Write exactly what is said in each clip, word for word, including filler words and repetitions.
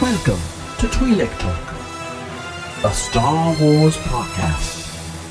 Welcome to Twi'lek Talk, a Star Wars podcast.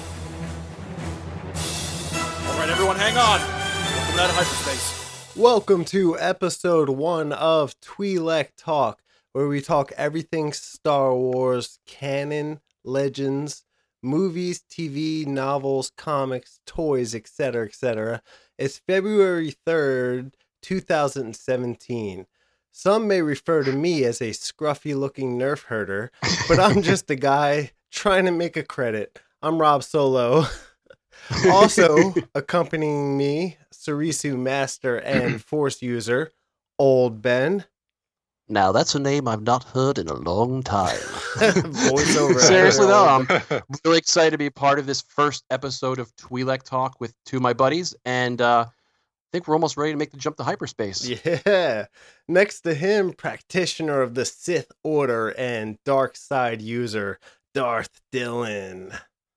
All right, everyone, hang on. Welcome out of hyperspace. Welcome to episode one of Twi'lek Talk, where we talk everything Star Wars, canon, legends, movies, T V, novels, comics, toys, et cetera, et cetera. It's February third, two thousand seventeen. Some may refer to me as a scruffy-looking nerf herder, but I'm just a guy trying to make a credit. I'm Rob Solo. Also accompanying me, Sarisu Master and Force User, Old Ben. Now, that's a name I've not heard in a long time. Voiceover. Seriously, though, I'm really excited to be part of this first episode of Twi'lek Talk with two of my buddies, and uh, I think we're almost ready to make the jump to hyperspace. Yeah. Next to him, practitioner of the Sith Order and dark side user, Darth Dillon.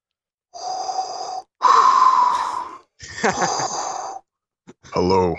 Hello.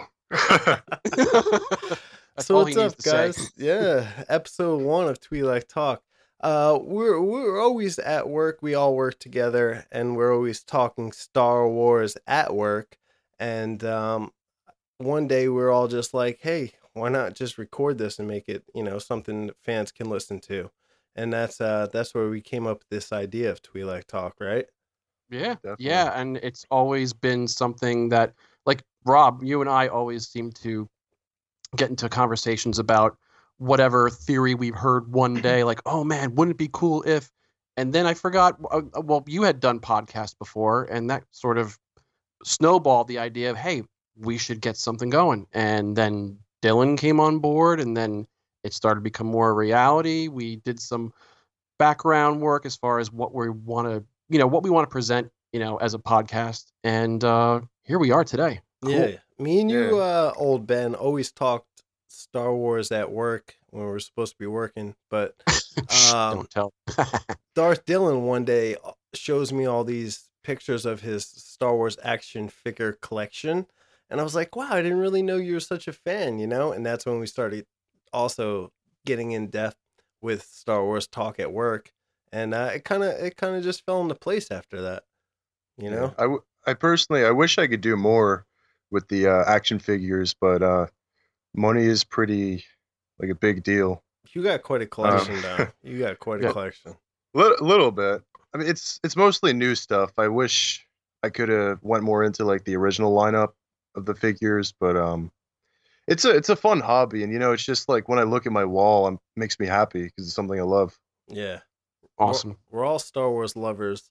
That's So all what's he up, needs to guys? say. Yeah, episode one of Twi'lek Talk. Uh, we're we're always at work. We all work together, and we're always talking Star Wars at work. And um, one day we're all just like, "Hey, why not just record this and make it, you know, something that fans can listen to?" And that's uh that's where we came up with this idea of Twi'lek Talk, right? Yeah, Definitely. yeah, and it's always been something that, like, Rob, you and I always seem to get into conversations about whatever theory we've heard one day, like, oh man, wouldn't it be cool if, and then I forgot, uh, well, you had done podcasts before, and that sort of snowballed the idea of, hey, we should get something going. And then Dylan came on board, and then it started to become more a reality. We did some background work as far as what we want to, you know, what we want to present, you know, as a podcast. And uh, here we are today. Cool. Yeah, me and you, Yeah. uh, Old Ben, always talked Star Wars at work when we were supposed to be working, but Shh, um, don't tell. Darth Dillon one day shows me all these pictures of his Star Wars action figure collection. And I was like, wow, I didn't really know you were such a fan, you know? And that's when we started also getting in depth with Star Wars talk at work. And uh, it kind of it kind of just fell into place after that, you know? I, w- I personally, I wish I could do more with the uh, action figures, but uh, money is pretty like a big deal. You got quite a collection, though. You got quite a Yeah. collection. A little bit. I mean, it's it's mostly new stuff. I wish I could have went more into like the original lineup of the figures, but um, it's a it's a fun hobby, and you know, it's just like when I look at my wall, it makes me happy because it's something I love. Yeah. Awesome. We're, we're all Star Wars lovers.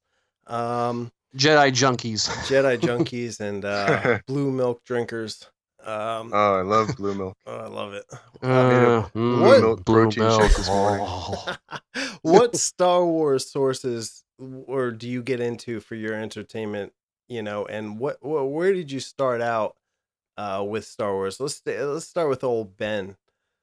Um, Jedi junkies. Jedi junkies and uh, blue milk drinkers. Um, Oh, I love blue milk. oh, I love it. Uh, blue mm, milk blue protein milk. shake this morning. Oh. What Star Wars sources or do you get into for your entertainment? You know, and what, what where did you start out uh, with Star Wars? Let's st- let's start with old Ben.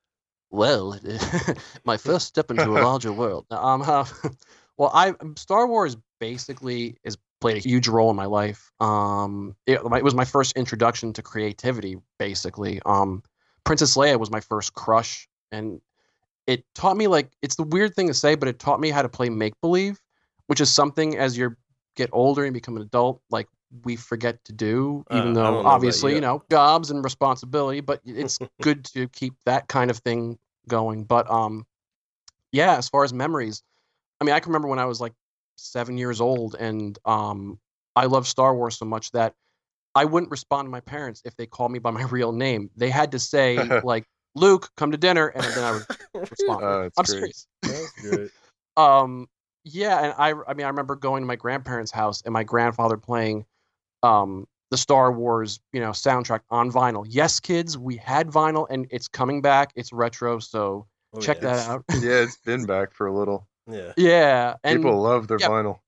Well, my first step into a larger world. Now, Um, uh, well, I Star Wars basically has played a huge role in my life. Um, it, it was my first introduction to creativity, basically. Um, Princess Leia was my first crush, and it taught me, like, it's the weird thing to say, but it taught me how to play make believe, which is something as you get older and become an adult, like, we forget to do, Uh, I even don't know though about obviously, you. you know, jobs and responsibility, but it's good to keep that kind of thing going. But um, yeah, as far as memories, I mean, I can remember when I was like seven years old, and um, I loved Star Wars so much that I wouldn't respond to my parents if they called me by my real name. They had to say like, "Luke, come to dinner," and then I would respond. Uh, it's I'm great. serious. That's good. Um, yeah, and I, I mean, I remember going to my grandparents' house and my grandfather playing um the Star Wars, you know, soundtrack on vinyl. Yes, kids, we had vinyl, and it's coming back. It's retro, so Oh, check yes. that out. Yeah, it's been back for a little. Yeah. Yeah, and People love their yeah. vinyl.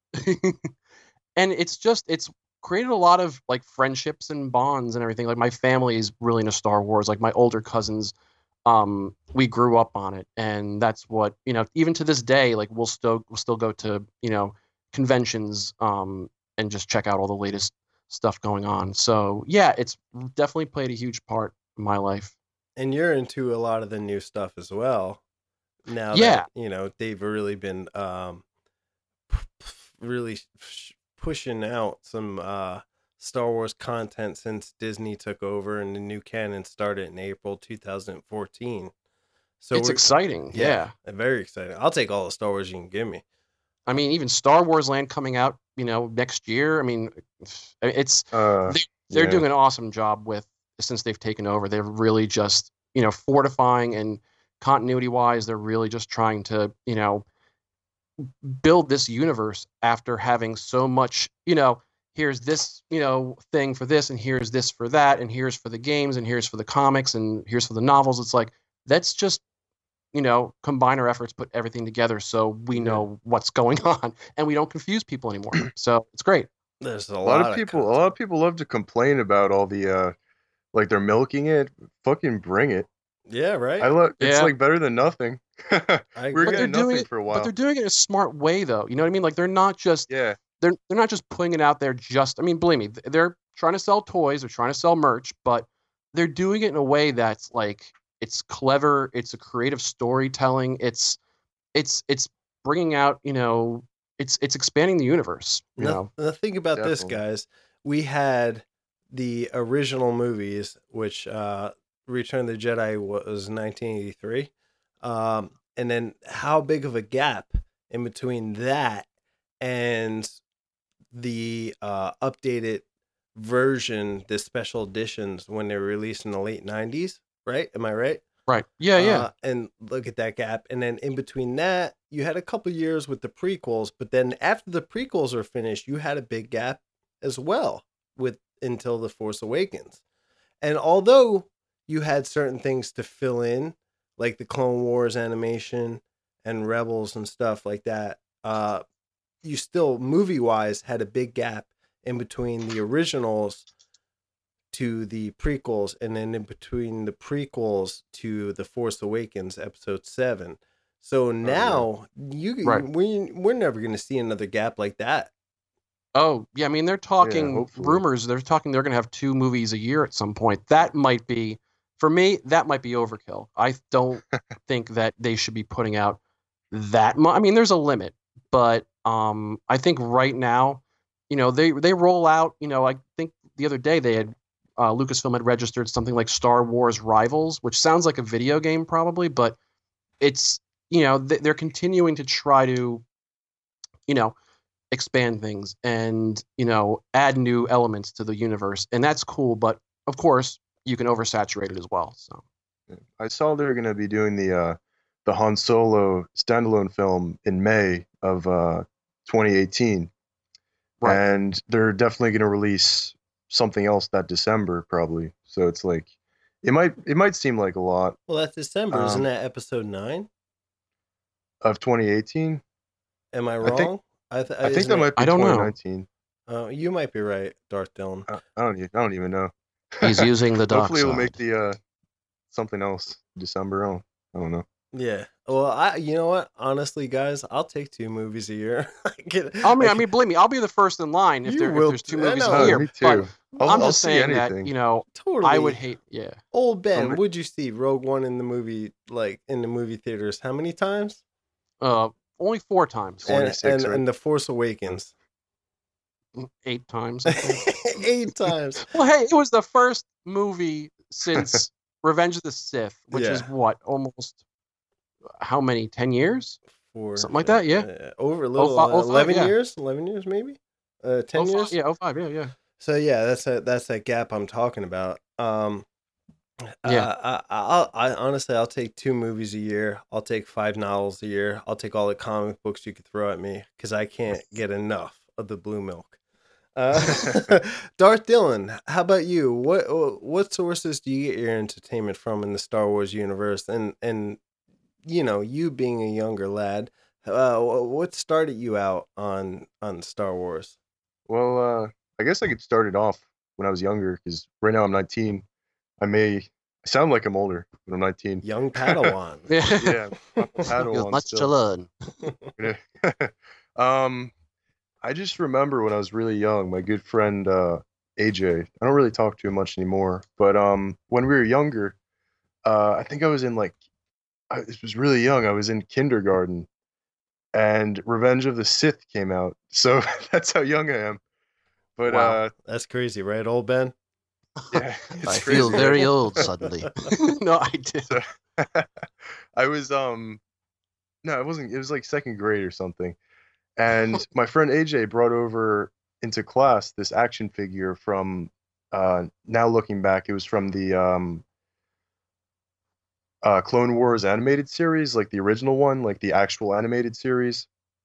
and it's just it's created a lot of like friendships and bonds and everything. Like my family is really into Star Wars. Like my older cousins, um, we grew up on it, and that's what, you know. Even to this day, like we'll still we'll still go to, you know, conventions, um, and just check out all the latest stuff going on. So yeah, it's definitely played a huge part in my life. And you're into a lot of the new stuff as well. Now Yeah. that, you know, they've really been um, p- p- really sh- pushing out some uh, Star Wars content since Disney took over and the new canon started in April two thousand fourteen. So It's we're- exciting. Yeah. very exciting. I'll take all the Star Wars you can give me. I mean, even Star Wars Land coming out, you know, next year. I mean, it's Uh, they're yeah. doing an awesome job with since they've taken over. They're really just, you know, fortifying and continuity wise, they're really just trying to, you know, build this universe after having so much, you know, here's this, you know, thing for this, and here's this for that, and here's for the games, and here's for the comics, and here's for the novels. It's like, let's just, you know, combine our efforts, put everything together so we know what's going on and we don't confuse people anymore. So it's great. There's a, A lot of people, a lot of people love to complain about all the, uh, like they're milking it. Fucking bring it. Yeah, right. I love. It's Yeah. like better than nothing. I We're agree. But they're getting doing nothing it, for a but while. they're doing it in a smart way, though. You know what I mean? Like they're not just Yeah, they're they're not just putting it out there. Just I mean, believe me, th- they're trying to sell toys, they're trying to sell merch, but they're doing it in a way that's like it's clever. It's a creative storytelling. It's it's it's bringing out, you know, it's it's expanding the universe. You Now, know, now think about this, Definitely. guys. We had the original movies, which uh, Return of the Jedi was nineteen eighty-three. Um, and then how big of a gap in between that and the uh, updated version, the special editions when they were released in the late nineties, right? Am I right? right? Yeah, yeah. Uh, and look at that gap. And then in between that, you had a couple years with the prequels, but then after the prequels are finished, you had a big gap as well with until The Force Awakens. And although you had certain things to fill in, like the Clone Wars animation and Rebels and stuff like that, uh, you still movie wise had a big gap in between the originals to the prequels, and then in between the prequels to The Force Awakens episode seven. So now you Right. we we're never going to see another gap like that. Oh, yeah. I mean, they're talking hopefully. rumors. They're talking they're going to have two movies a year at some point. That might be, for me, that might be overkill. I don't think that they should be putting out that much. I mean, there's a limit, but um, I think right now, you know, they they roll out. You know, I think the other day they had uh, Lucasfilm had registered something like Star Wars Rivals, which sounds like a video game probably, but it's, you know, th- they're continuing to try to, you know, expand things and, you know, add new elements to the universe, and that's cool. But of course, you can oversaturate it as well. So I saw they're going to be doing the uh, the Han Solo standalone film in May of uh, twenty eighteen, Right. and they're definitely going to release something else that December probably. So it's like it might it might seem like a lot Well, that's December, isn't Um, that episode nine? of twenty eighteen. Am I I wrong? think- I, th- I think isn't that it- might be I don't know. twenty nineteen. Uh, you might be right, Darth Dillon. I, I don't. e- I don't even know. he's using the dark Hopefully, side. we'll make the uh, something else December. Oh, I don't know. Yeah. Well, I. You know what? Honestly, guys, I'll take two movies a year. I get- I mean, I I mean, believe me, I'll be the first in line if, You there, if will there's two too. I movies know. a year. me But too. I'll, I'm I'll just see saying that, anything. you know, totally. I would hate. Yeah. Old Ben, Um, would you see Rogue One in the movie, like in the movie theaters? How many times? Uh, only four times. Four. And, twenty-six, and, right? and The Force Awakens. Eight times. I think. Eight times. Well, hey, it was the first movie since Revenge of the Sith, which is Yeah. what, almost how many? Ten years? For Something like that, yeah. uh, over a little, fi- oh uh, five, eleven yeah. years, eleven years maybe, uh, ten Oh, five- years. Yeah, oh five, yeah, yeah. So yeah, that's a, that's that gap I'm talking about. Um, Yeah. uh, I, I, I honestly, I'll take two movies a year. I'll take five novels a year. I'll take all the comic books you could throw at me because I can't get enough of the blue milk. Uh, Darth Dillon, how about you? What what sources do you get your entertainment from in the Star Wars universe? And and you know, you being a younger lad, uh, what started you out on on Star Wars? Well, uh, I guess I could start it off when I was younger because right now I'm nineteen. I may I sound like I'm older when I'm nineteen. Young Padawan. Yeah. Yeah, I'm a There's Padawan much to still. learn. um, I just remember when I was really young, my good friend uh, A J. I don't really talk to him much anymore, but um, when we were younger, uh, I think I was in like I was really young. I was in kindergarten, and Revenge of the Sith came out. So that's how young I am. But Wow. uh, That's crazy, right, old Ben? yeah, it's I crazy, feel right? very old suddenly. No, I did. So, I was um no, it wasn't. It was like second grade or something. And my friend A J brought over into class this action figure from. Uh, now looking back, it was from the um, uh, Clone Wars animated series, like the original one, like the actual animated series.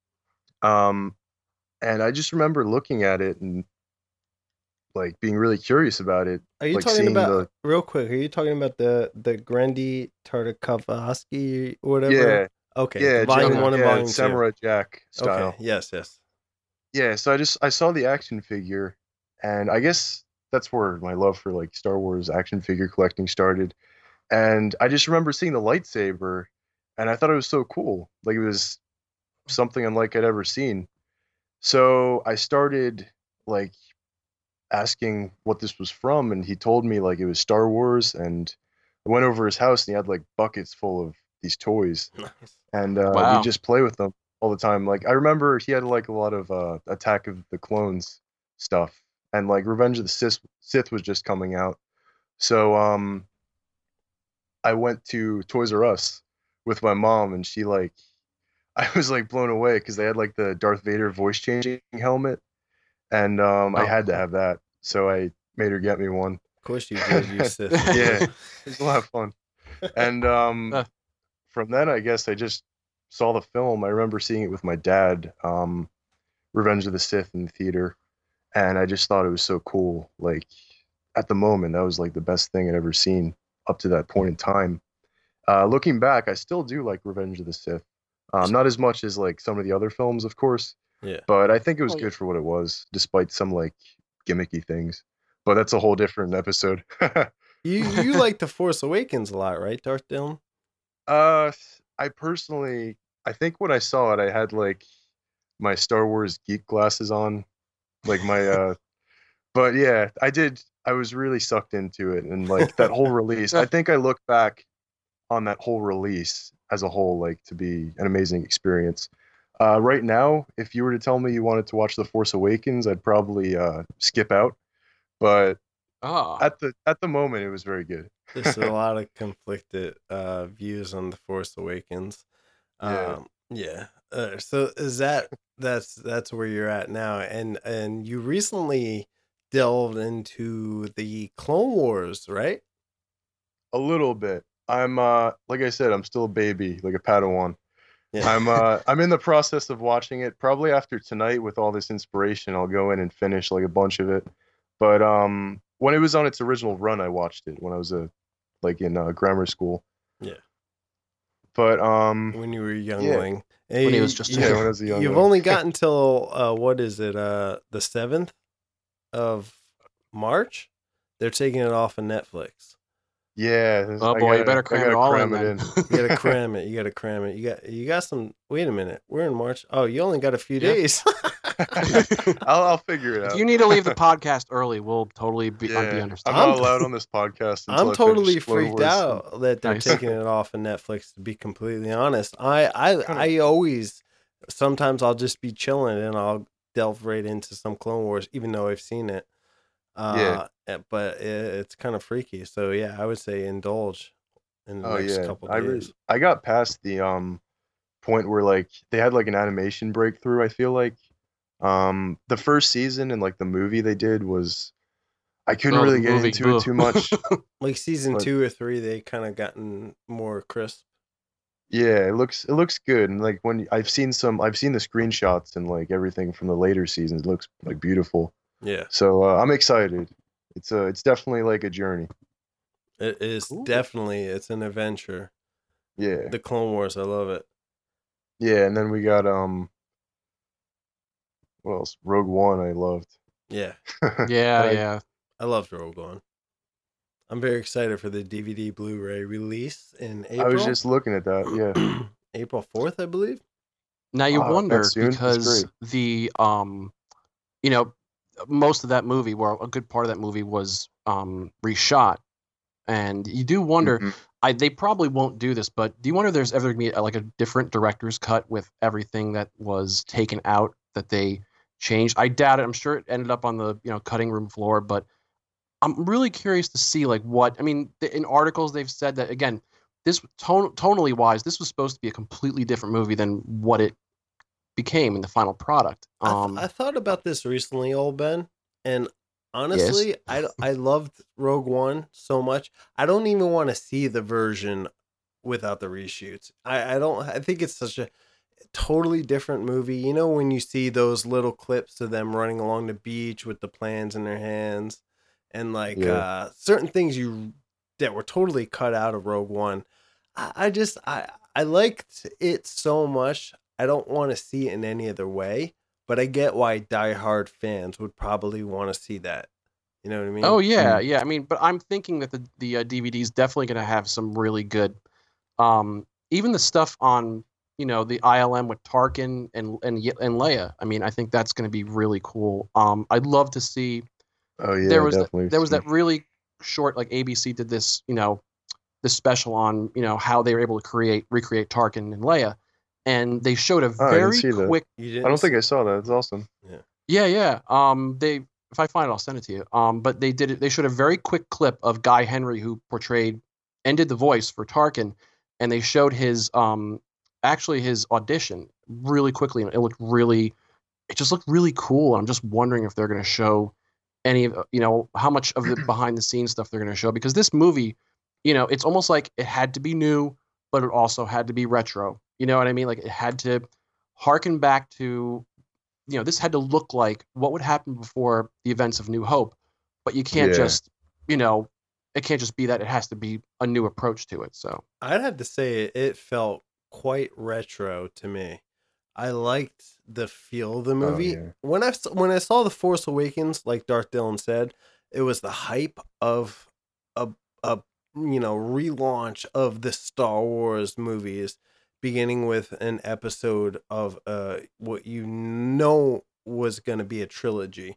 Um, and I just remember looking at it and like being really curious about it. Are you like talking seeing about real quick? Are you talking about the the Grandy Tartakovsky or whatever? Yeah, Okay. yeah, volume Jack- one and yeah, volume Samurai Jack two. style. Okay. Yes. Yes. Yeah, so I just I saw the action figure, and I guess that's where my love for like Star Wars action figure collecting started. And I just remember seeing the lightsaber, and I thought it was so cool. Like it was something unlike I'd ever seen. So I started like asking what this was from, and he told me like it was Star Wars. And I went over his house, and he had like buckets full of these toys, Nice. and uh, Wow. we just play with them all the time. Like I remember he had like a lot of uh, Attack of the Clones stuff, and like Revenge of the Sith, Sith was just coming out. So um, I went to Toys R Us with my mom, and she like I was like blown away because they had like the Darth Vader voice changing helmet, and um, I Oh. had to have that. So I made her get me one. Of course you did. You Sith. Yeah, it was a lot of fun. And um, Uh. from then, I guess I just saw the film. I remember seeing it with my dad, um, Revenge of the Sith in the theater, and I just thought it was so cool. Like at the moment, that was like the best thing I'd ever seen up to that point in time. Uh, looking back, I still do like Revenge of the Sith. Um, not as much as like some of the other films, of course, Yeah. but I think it was Oh, yeah. good for what it was, despite some like gimmicky things. But that's a whole different episode. You you like the Force Awakens a lot, right, Darth Dillon? Uh, I personally, I think when I saw it, I had like my Star Wars geek glasses on, like my uh. But yeah, I did. I was really sucked into it, and like that whole release. I think I look back on that whole release as a whole, like to be an amazing experience. Uh, right now, if you were to tell me you wanted to watch The Force Awakens, I'd probably uh, skip out. But Ah. at the at the moment, it was very good. There's a lot of conflicted uh, views on the Force Awakens. Yeah. Um, yeah. Uh, so is that that's that's where you're at now, and and you recently delved into the Clone Wars, right? A little bit. I'm uh like I said, I'm still a baby, like a Padawan. Yeah. I'm uh I'm in the process of watching it. Probably after tonight with all this inspiration, I'll go in and finish like a bunch of it. But um when it was on its original run, I watched it when I was a like in uh, grammar school. Yeah. But um When you were a youngling. When he was just a yeah, when I was a young You've one. only gotten till uh, what is it? Uh, the seventh of March. They're taking it off of Netflix. Yeah. this- Oh I boy, you gotta- better I cram gotta it all cram in. it Then. You gotta cram it. You gotta cram it. You got you got some. Wait a minute. We're in March. Oh, you only got a few Yeah. days. I'll I'll figure it If out. you need to leave the podcast early, we'll totally be, yeah, I'd be I'm understanding. not I'm- allowed on this podcast. Until I'm I totally finish Clone freaked Wars. out that they're Nice. taking it off of Netflix. To be completely honest, I I Kinda- I always sometimes I'll just be chilling and I'll delve right into some Clone Wars, even though I've seen it. Uh, yeah. But it, it's kind of freaky. So yeah, I would say indulge in the Oh next yeah, couple I days. re- I got past the um point where like they had like an animation breakthrough. I feel like um the first season and like the movie they did was I couldn't Oh, the really get movie, into ugh. it too much. Like season But- two or three, they kind of gotten more crisp. Yeah, it looks it looks good, and like when I've seen some I've seen the screenshots and like everything from the later seasons, it looks like beautiful. Yeah, So uh, I'm excited. It's a it's definitely like a journey. it is Cool. definitely it's an adventure. Yeah, The Clone Wars, I love it. yeah, and then we got um what else? Rogue One, I loved. Yeah, Yeah, I- yeah. I love Rogue One. I'm very excited for the D V D Blu-ray release in April. I was just looking at that. Yeah. April fourth, I believe. Now you Wow, that wonder soon? That's because great. the um, you know, most of that movie, well, a good part of that movie was um reshot. and you do wonder. Mhm. I they probably won't do this, but do you wonder if there's ever going to be like a different director's cut with everything that was taken out that they changed? I doubt it. I'm sure it ended up on the you know cutting room floor, but I'm really curious to see like what I mean. In articles, they've said that again, this tone, tonally wise, this was supposed to be a completely different movie than what it became in the final product. I, th- Um, I thought about this recently, old Ben, and honestly, I I loved Rogue One so much. I don't even want to see the version without the reshoots. I I don't. I think it's such a totally different movie. You know, when you see those little clips of them running along the beach with the plans in their hands, and like Yeah. uh, certain things you that were totally cut out of Rogue One. I, I just I I liked it so much. I don't want to see it in any other way, but I get why diehard fans would probably want to see that. You know what I mean? oh yeah, yeah. I mean, but I'm thinking that the the uh, D V D is definitely going to have some really good, um, even the stuff on you know the I L M with Tarkin and and Ye- and Leia. I mean, I think that's going to be really cool. Um, I'd love to see. Oh yeah, there was that, definitely. there was that really short like A B C did this you know this special on you know how they were able to create recreate Tarkin and Leia, and they showed a Oh, I didn't very see that. quick. You I didn't don't think see- I saw that. It's awesome. Yeah, yeah. Um, they if I find it, I'll send it to you. Um, but they did it. They showed a very quick clip of Guy Henry who portrayed and did the voice for Tarkin, and they showed his um actually his audition really quickly, and it looked really, it just looked really cool. And I'm just wondering if they're going to show any of you know how much of the behind the scenes stuff they're going to show because this movie, you know, it's almost like it had to be new, but it also had to be retro. You know what I mean? Like it had to harken back to you know, this had to look like what would happen before the events of New Hope, but you can't Yeah. just, you know, it can't just be that. It has to be a new approach to it. So I'd have to say it, it felt quite retro to me. I liked the feel of the movie. yeah. When I s- when I saw The Force Awakens, like Darth Dillon said, it was the hype of a a you know relaunch of the Star Wars movies, beginning with an episode of uh what you know was going to be a trilogy.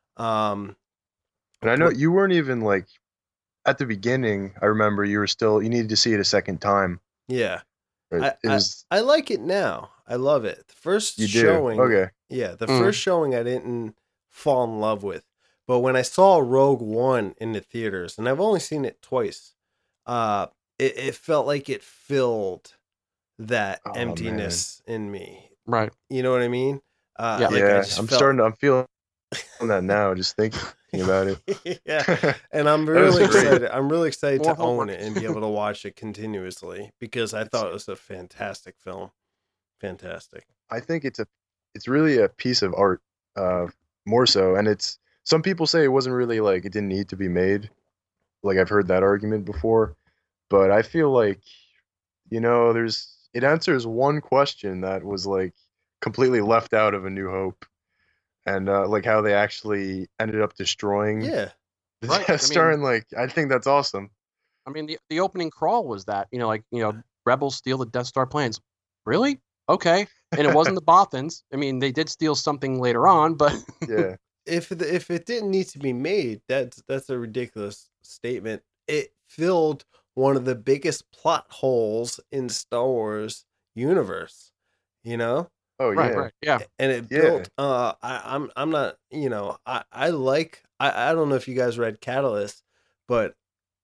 Um, And I know What- you weren't even like at the beginning. I remember you were still you needed to see it a second time. yeah, Right? I, it I, was I like it now. I love it. The first you do showing, okay. yeah, the Mm. first showing I didn't fall in love with, but when I saw Rogue One in the theaters, and I've only seen it twice, uh, it, it felt like it filled that Oh, emptiness in me. right, You know what I mean? Uh, Yeah. like I yeah, just I'm felt- starting. To, I'm feeling that now. Just thinking about it. yeah, and I'm That was really great. excited. I'm really excited More to own homework. it and be able to watch it continuously because I thought it was a fantastic film. Fantastic. I think it's a it's really a piece of art, uh, more so. And it's some people say it wasn't really like it didn't need to be made. Like I've heard that argument before, but I feel like you know there's it answers one question that was like completely left out of A New Hope, and uh, like how they actually ended up destroying Yeah. the Right, I Death Star. mean- And like I think that's awesome. I mean, the the opening crawl was that you know, like you know, rebels steal the Death Star plans. Really? Okay. And it wasn't the Bothans. I mean, they did steal something later on, but Yeah, If the, if it didn't need to be made, that's that's a ridiculous statement. It filled one of the biggest plot holes in Star Wars universe. You know? oh right, yeah, right, yeah. And it Yeah. built uh I, I'm I'm not you know, I, I like I, I don't know if you guys read Catalyst, but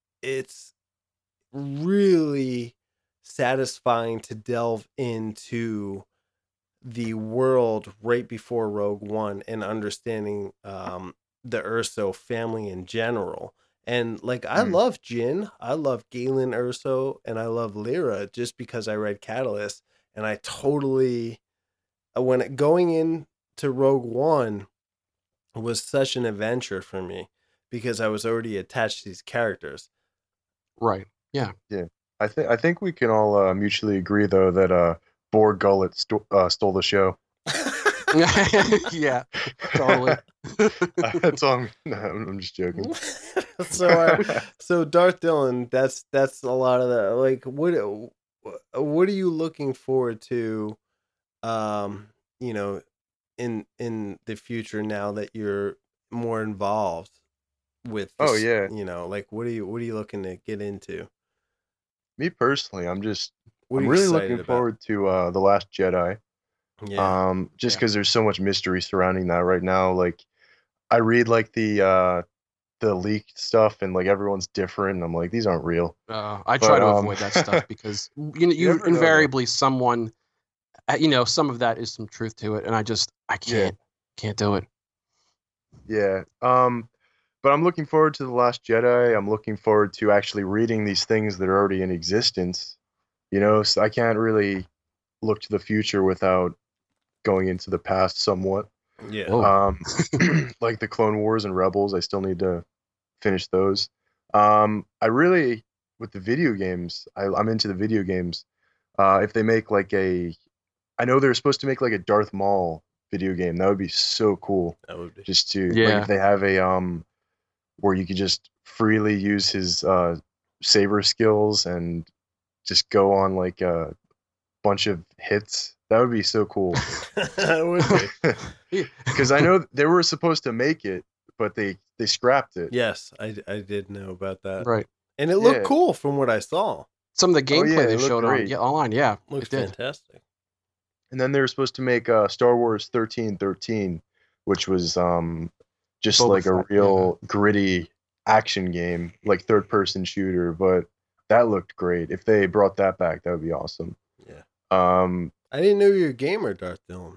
it's really satisfying to delve into the world right before Rogue One and understanding um the Urso family in general. And like I Mm. love Jin, I love Galen Urso, and I love Lyra just because I read Catalyst, and I totally uh, when it, going in to Rogue One was such an adventure for me because I was already attached to these characters. Right. I think I think we can all uh, mutually agree though that uh, Borg Gullet sto- uh, stole the show. yeah. Totally. That's all. I'm, no, I'm just joking. so uh, so Darth Dillon, that's that's a lot of that. Like, what what are you looking forward to? Um, you know, in in the future now that you're more involved. with Oh, this, yeah. you know, like what are you what are you looking to get into? Me personally, I'm just What are I'm you really excited looking about? forward to uh, The Last Jedi. Yeah. Um, just Yeah. because there's so much mystery surrounding that right now. Like, I read like the uh, the leaked stuff, and like everyone's different. And I'm like, these aren't real. Uh, I But, try to um, avoid that stuff because you, you, You never know, though. invariably someone, uh, you know, some of that is some truth to it, and I just I can't can't do it. Yeah. Um, but I'm looking forward to The Last Jedi. I'm looking forward to actually reading these things that are already in existence. You know, so I can't really look to the future without going into the past somewhat. Yeah. Whoa. Um, like the Clone Wars and Rebels, I still need to finish those. Um, I really, with the video games, I, I'm into the video games. Uh, if they make like a, I know they're supposed to make like a Darth Maul video game. That would be so cool. That would be. Just to Yeah. like if they have a um, where you could just freely use his uh saber skills and just go on like a bunch of hits. That would be so cool. That would be. Because I know they were supposed to make it, but they they scrapped it. Yes, I, I did know about that. Right. And it looked Yeah. cool from what I saw. Some of the Oh, gameplay yeah, it they looked showed on great. yeah, online, yeah, Looks it did. fantastic. And then they were supposed to make uh, Star Wars thirteen thirteen, which was um just Boba like a Fett, real gritty action game, like third person shooter. But that looked great. If they brought that back, that would be awesome. Yeah. Um. I didn't know you were a gamer, Darth Dillon.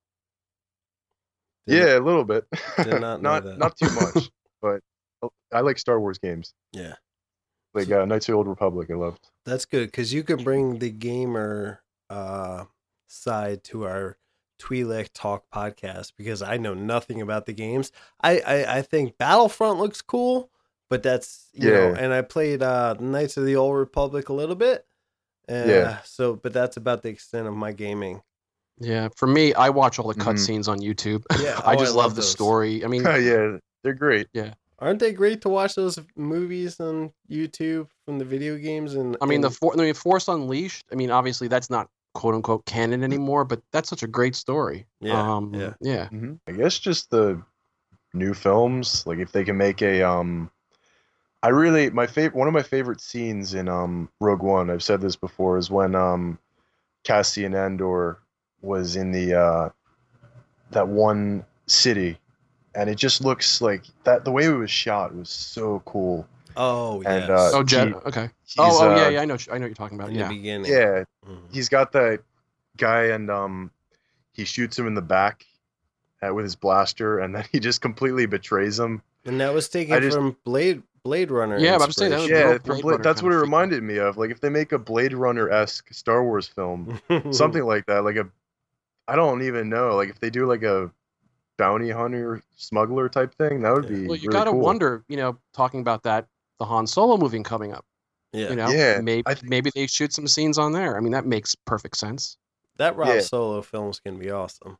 Did Yeah, a little bit. Did not know not that. not too much, but I like Star Wars games. Yeah. Like uh, Knights of the Old Republic, I loved. That's good because you can bring the gamer uh, side to our Twi'lek Talk podcast because I know nothing about the games. I, I, I think Battlefront looks cool, but that's, you know, Yeah. and I played uh, Knights of the Old Republic a little bit. Uh, Yeah. So, but that's about the extent of my gaming. Yeah, for me, I watch all the Mhm. cutscenes on YouTube. Yeah, I oh, just I love, love the those. story. I mean, Yeah, they're great. Aren't they great to watch those movies on YouTube from the video games? And I mean, the and- for, I mean, Force Unleashed. I mean, obviously that's not quote unquote canon anymore, but that's such a great story. Yeah, um, yeah. yeah. hmm I guess just the new films, like if they can make a um I really my favorite one of my favorite scenes in um Rogue One, I've said this before, is when um Cassian Andor was in the uh that one city, and it just looks like that the way it was shot was so cool. oh, and, yes. uh, Oh, Jet. he- okay. He's, Oh, oh, yeah, uh, yeah. I know. I know what you're talking about. in Yeah. the beginning. yeah, Mhm. he's got that guy, and um he shoots him in the back uh, with his blaster, and then he just completely betrays him. And that was taken I just- from Blade Blade Runner. Yeah, but I'm saying that was inspiration. Yeah, real from Blade Bla- Runner that's kind what it of reminded me of. Like if they make a Blade Runner esque Star Wars film, something like that, like a, I don't even know, like if they do like a bounty hunter smuggler type thing, that would Yeah. be Well, you really gotta cool. wonder. You know, talking about that, the Han Solo movie coming up. Yeah, You know, Yeah, maybe I think- maybe they shoot some scenes on there. I mean, that makes perfect sense. that Rob Yeah. Solo film's can be awesome.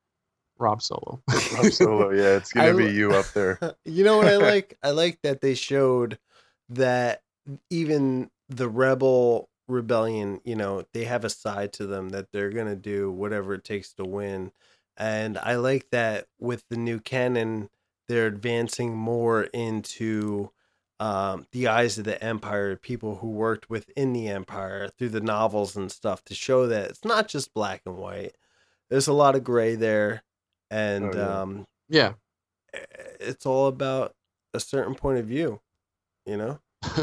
Rob Solo. Rob Solo, yeah, it's gonna I be lo- you up there. You know what I like? I like that they showed that even the rebel rebellion, you know, they have a side to them that they're gonna do whatever it takes to win. And I like that with the new canon, they're advancing more into um, the eyes of the Empire, people who worked within the Empire through the novels and stuff to show that it's not just black and white. There's a lot of gray there. And Oh, yeah. um, Yeah. it's all about a certain point of view, you know?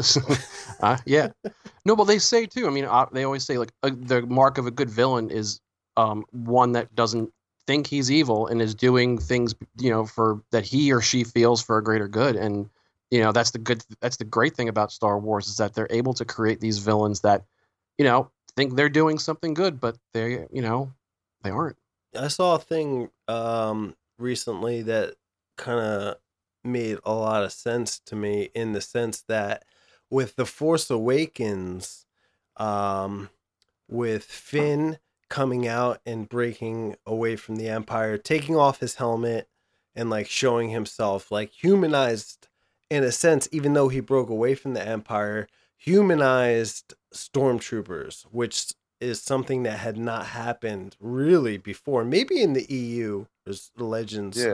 uh, yeah. No, but they say too. I mean, uh, they always say like uh, the mark of a good villain is um, one that doesn't think he's evil and is doing things, you know, for that he or she feels for a greater good. And you know, that's the good. That's the great thing about Star Wars is that they're able to create these villains that, you know, think they're doing something good, but they, you know, they aren't. I saw a thing um, recently that kind of made a lot of sense to me in the sense that with The Force Awakens, um, with Finn coming out and breaking away from the Empire, taking off his helmet and like showing himself like humanized in a sense, even though he broke away from the Empire, humanized stormtroopers, which is something that had not happened really before. Maybe in the E U, there's legends Yeah,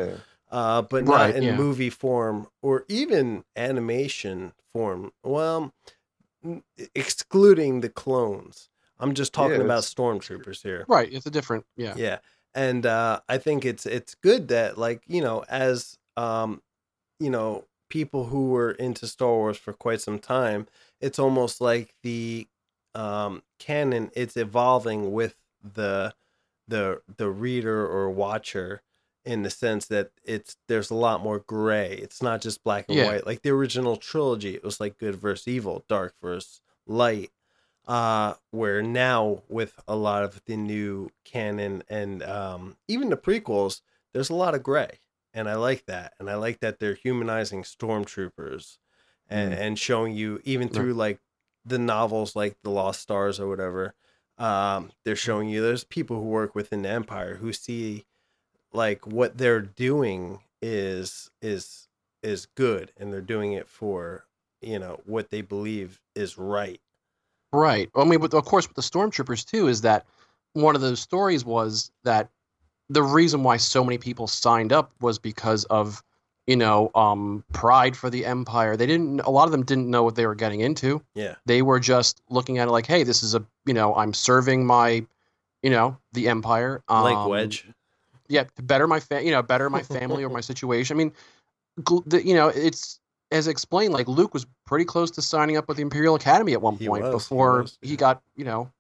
uh, but Right, not in yeah. movie form or even animation form. Well, n- excluding the clones. I'm just talking Yeah, about it's- stormtroopers here. Right. It's a different. Yeah. Yeah. And uh, I think it's it's good that, like, you know, as um, you know, people who were into Star Wars for quite some time, it's almost like the um canon, it's evolving with the the the reader or watcher, in the sense that it's there's a lot more gray. It's not just black and Yeah. white. Like the original trilogy, it was like good versus evil, dark versus light. Uh, where now with a lot of the new canon and um, even the prequels, there's a lot of gray, and I like that. And I like that they're humanizing stormtroopers and Mm. and showing you even through like the novels, like the Lost Stars or whatever. Um, they're showing you there's people who work within the Empire who see like what they're doing is is is good, and they're doing it for, you know, what they believe is right. Right. I mean, but of course, with the stormtroopers too, is that one of those stories was that the reason why so many people signed up was because of, you know, um, pride for the Empire. They didn't. A lot of them didn't know what they were getting into. Yeah. They were just looking at it like, hey, this is a, you know, I'm serving my, you know, the Empire. Um, Like Wedge. Yeah, to better my fa- you know, better my family or my situation. I mean, gl- the, you know, it's as explained. Like Luke was pretty close to signing up with the Imperial Academy at one He point was, he before was, he yeah. got, you know,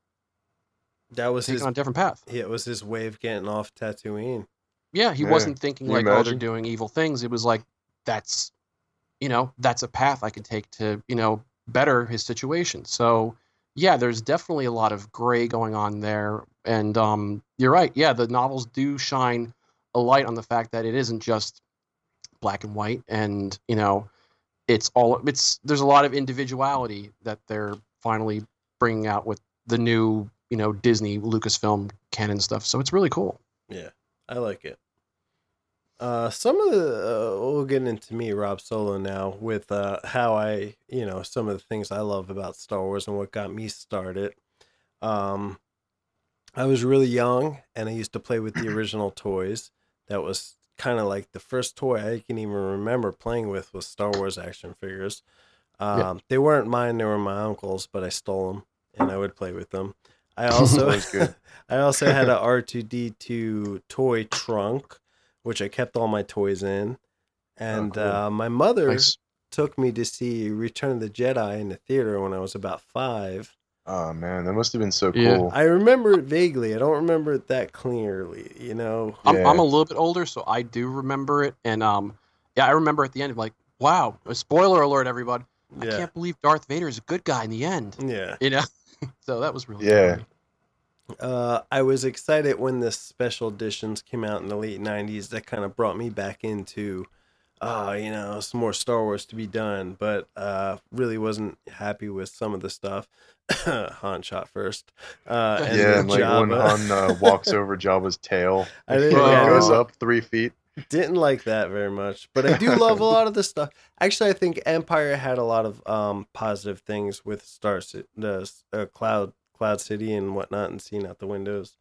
That was taken his on a different path. yeah, it was his way of getting off Tatooine. Yeah, he Yeah. wasn't thinking Can you like, oh, they're imagine? doing evil things. It was like, that's, you know, that's a path I can take to, you know, better his situation. So, yeah, there's definitely a lot of gray going on there. And um, you're right. Yeah, the novels do shine a light on the fact that it isn't just black and white. And, you know, it's all, it's, there's a lot of individuality that they're finally bringing out with the new, you know, Disney Lucasfilm canon stuff. So it's really cool. Yeah, I like it. Uh, some of the uh, we'll get into me, Rob Solo, now with uh, how I, you know, some of the things I love about Star Wars and what got me started. Um, I was really young, and I used to play with the original toys. That was kind of like the first toy I can even remember playing with was Star Wars action figures. Um, Yeah. They weren't mine; they were my uncle's, but I stole them, and I would play with them. I also, That's good. I also had a R two D two toy trunk, which I kept all my toys in. And cool. uh, my mother Nice. took me to see Return of the Jedi in the theater when I was about five. Oh man, that must have been so Yeah. cool. I remember it vaguely. I don't remember it that clearly, you know. I'm, Yeah. I'm a little bit older, so I do remember it. And um, yeah, I remember at the end, like, wow, a spoiler alert, everybody. I Yeah. can't believe Darth Vader is a good guy in the end. Yeah. You know? So that was really Yeah. funny. Uh, I was excited when the special editions came out in the late nineties. That kind of brought me back into, uh, you know, some more Star Wars to be done, but uh, really wasn't happy with some of the stuff. Han shot first. Uh, and Yeah, then and like when Jabba. Han uh, walks over Jabba's tail, I didn't, it yeah, I goes didn't- up three feet. didn't like that very much, but I do love a lot of the stuff. Actually, I think Empire had a lot of um, positive things with Star Ci- the uh, Cloud Cloud City and whatnot, and seeing out the windows.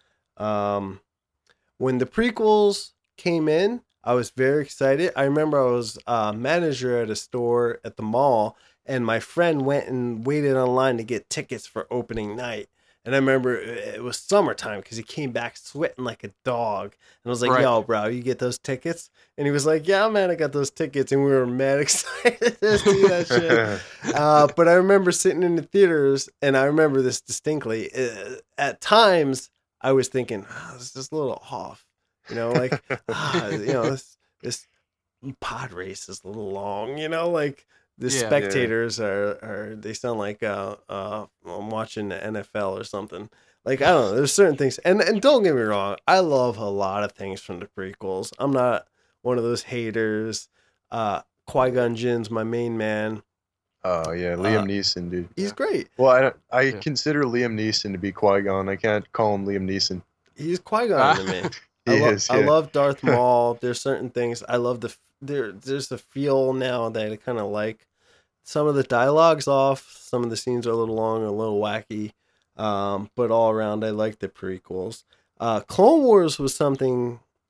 Um, when the prequels came in, I was very excited. I remember I was a manager at a store at the mall, and my friend went and waited online to get tickets for opening night. And I remember it was summertime because he came back sweating like a dog. And I was like, Right. yo, bro, you get those tickets? And he was like, yeah, man, I got those tickets. And we were mad excited to see that shit. Uh, but I remember sitting in the theaters, and I remember this distinctly. Uh, at times, I was thinking, oh, this is a little off. You know, like, ah, you know, this, this pod race is a little long, you know, like, the Yeah. spectators are, are they sound like uh uh I'm watching the N F L or something. Like, I don't know, there's certain things, and and don't get me wrong, I love a lot of things from the prequels. I'm not one of those haters. Uh, Qui-Gon Jinn's my main man. Oh yeah, Liam Uh, Neeson, dude. He's great. Well, I don't- I Yeah. consider Liam Neeson to be Qui-Gon. I can't call him Liam Neeson. He's Qui-Gon to me. He I, lo- is. I yeah. love Darth Maul. There's certain things I love. The f- there there's a feel now that I kind of like. Some of the dialogue's off. Some of the scenes are a little long, a little wacky. Um, but all around, I like the prequels. Uh, Clone Wars was something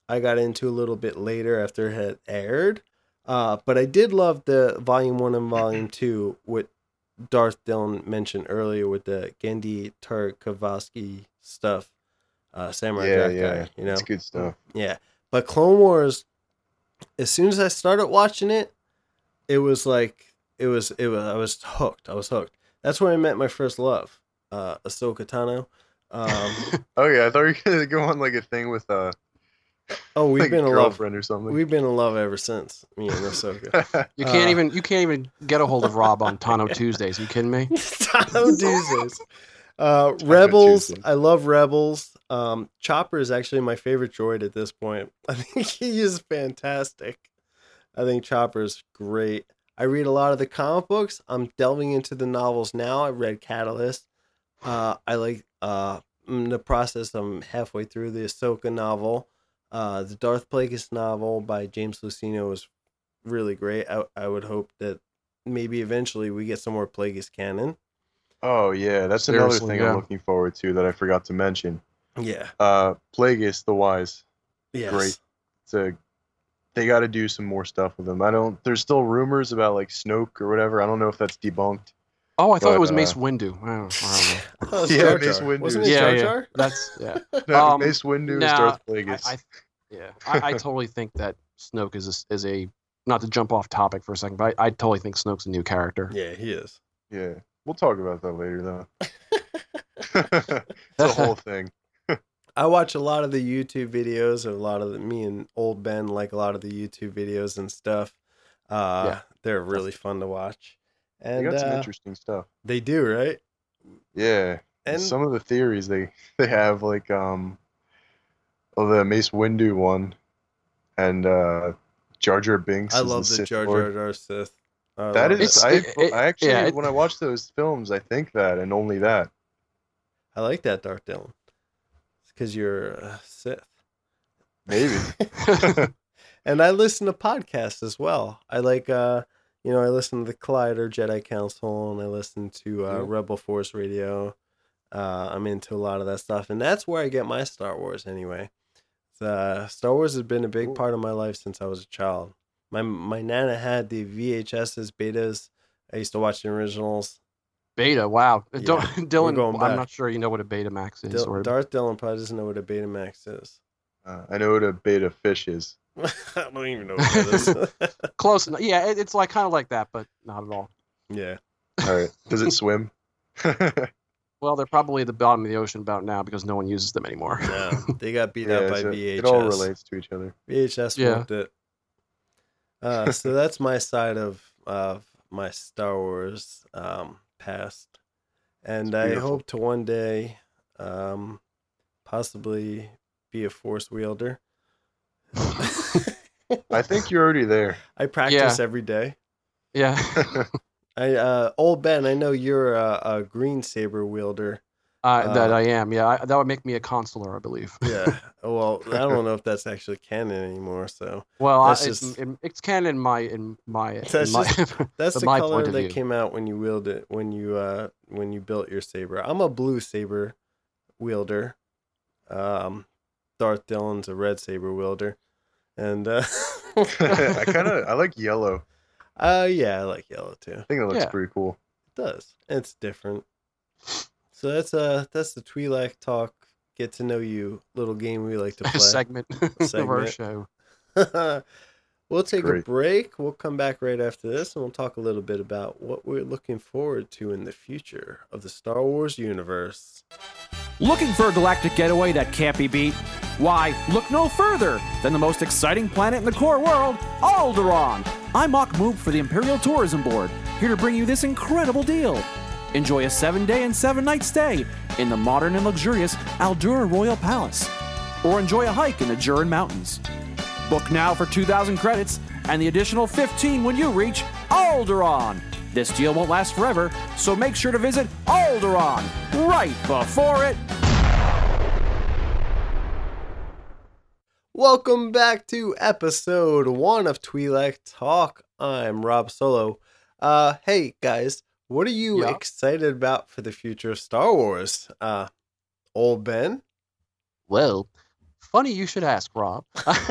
I got into a little bit later after it had aired. Uh, but I did love the volume one and volume two, with Darth Dillon mentioned earlier with the Genndy Tartakovsky stuff. Uh, Samurai Yeah, Jack yeah. guy, you know? It's good stuff. Yeah. But Clone Wars, as soon as I started watching it, it was like, it was, it was, I was hooked. I was hooked. That's where I met my first love, uh, Ahsoka Tano. Um, Oh yeah, I thought you were gonna go on like a thing with uh oh, we've like been in love. girlfriend or something. We've been in love ever since, me and Ahsoka. You can't Uh, even you can't even get a hold of Rob on Tano Tuesdays. You kidding me? Tano Tuesdays. Uh, Rebels. Tuesdays. I love Rebels. Um, Chopper is actually my favorite droid at this point. I think he is fantastic. I think Chopper's great. I read a lot of the comic books. I'm delving into the novels now. I read Catalyst. Uh, I like. Uh, in the process, I'm halfway through the Ahsoka novel. Uh, the Darth Plagueis novel by James Luceno is really great. I, I would hope that maybe eventually we get some more Plagueis canon. Oh yeah, that's another Seriously, thing yeah. I'm looking forward to that I forgot to mention. Yeah. Uh, Plagueis the Wise. Yes. Great. It's a, they got to do some more stuff with him. I don't. There's still rumors about like Snoke or whatever. I don't know if that's debunked. Oh, I thought But, it was uh, Mace Windu. I don't, I don't know. I thought it was Yeah, Jar Mace Jar. Windu. Wasn't it Yeah, Jar yeah. Jar? That's yeah. No, Um, Mace Windu nah, is Darth I, Plagueis. I, yeah, I, I totally think that Snoke is a, is a not to jump off topic for a second, but I, I totally think Snoke's a new character. Yeah, he is. Yeah, we'll talk about that later though. It's a whole thing. I watch a lot of the YouTube videos of a lot of the, me and old Ben like a lot of the YouTube videos and stuff. Uh, Yeah. They're really fun to watch. They And got some uh, interesting stuff. they do, right? Yeah, And some of the theories they they have, like um, oh, the Mace Windu one, and uh, Jar Jar Binks. I is love the Sith Jar Lord. Jar Jar Sith. I That love is, It's- I, it- it- I actually yeah, it- when I watch those films, I think that and only that. I like that, Darth Dillon. It's because you're a Sith. Maybe. And I listen to podcasts as well. I like, uh, you know, I listen to the Collider Jedi Council, and I listen to uh, Yeah. Rebel Force Radio. Uh, I'm into a lot of that stuff, and that's where I get my Star Wars anyway. Uh, Star Wars has been a big Cool. part of my life since I was a child. My my nana had the V H S's, betas. I used to watch the originals. Beta, wow. Yeah, Don't, Dylan, going I'm back. not sure you know what a Betamax is. Dil- or, Darth Dillon probably doesn't know what a Betamax is. uh, I know what a beta fish is. I don't even know what that is. close enough. Yeah, it, it's like kind of like that, but not at all. Yeah. All right. Does it swim? Well, they're probably at the bottom of the ocean about now because no one uses them anymore. No, they got beat Yeah, up by so V H S. it all relates to each other. V H S Yeah. smoked it. Uh, so that's my side of of my Star Wars um, past, and It's I beautiful. hope to one day um, possibly be a Force wielder. I think you're already there. I practice every day. Yeah. I uh, old Ben, I know you're a, a green saber wielder. Uh, that Uh, I am. Yeah, I, that would make me a consular, I believe. Yeah. Well, I don't know if that's actually canon anymore. So Well, I, That's it's, just- in, it's canon in my in my. In That's my that's from the my color point of that view. came out when you wield it when you uh when you built your saber. I'm a blue saber wielder. Um, Darth Dillon's a red saber wielder, and uh, I kind of I like yellow. uh yeah, I like yellow too. I think it looks Yeah. pretty cool. It does. It's different. So that's uh that's the Twi'lek talk. Get to know you little game we like to play. segment, of our Segment. show. We'll take a Great. break. We'll come back right after this, and we'll talk a little bit about what we're looking forward to in the future of the Star Wars universe. Looking for a galactic getaway that can't be beat? Why, look no further than the most exciting planet in the core world, Alderaan. I'm Mock Moob for the Imperial Tourism Board, here to bring you this incredible deal. Enjoy a seven-day and seven-night stay in the modern and luxurious Aldura Royal Palace, or enjoy a hike in the Jurin Mountains. Book now for two thousand credits and the additional fifteen when you reach Alderaan. This deal won't last forever, so make sure to visit Alderaan right before it. Welcome back to episode one of Twi'lek Talk. I'm Rob Solo. Uh, hey guys, what are you Yeah. excited about for the future of Star Wars? Uh, old Ben? Well, Funny you should ask, Rob.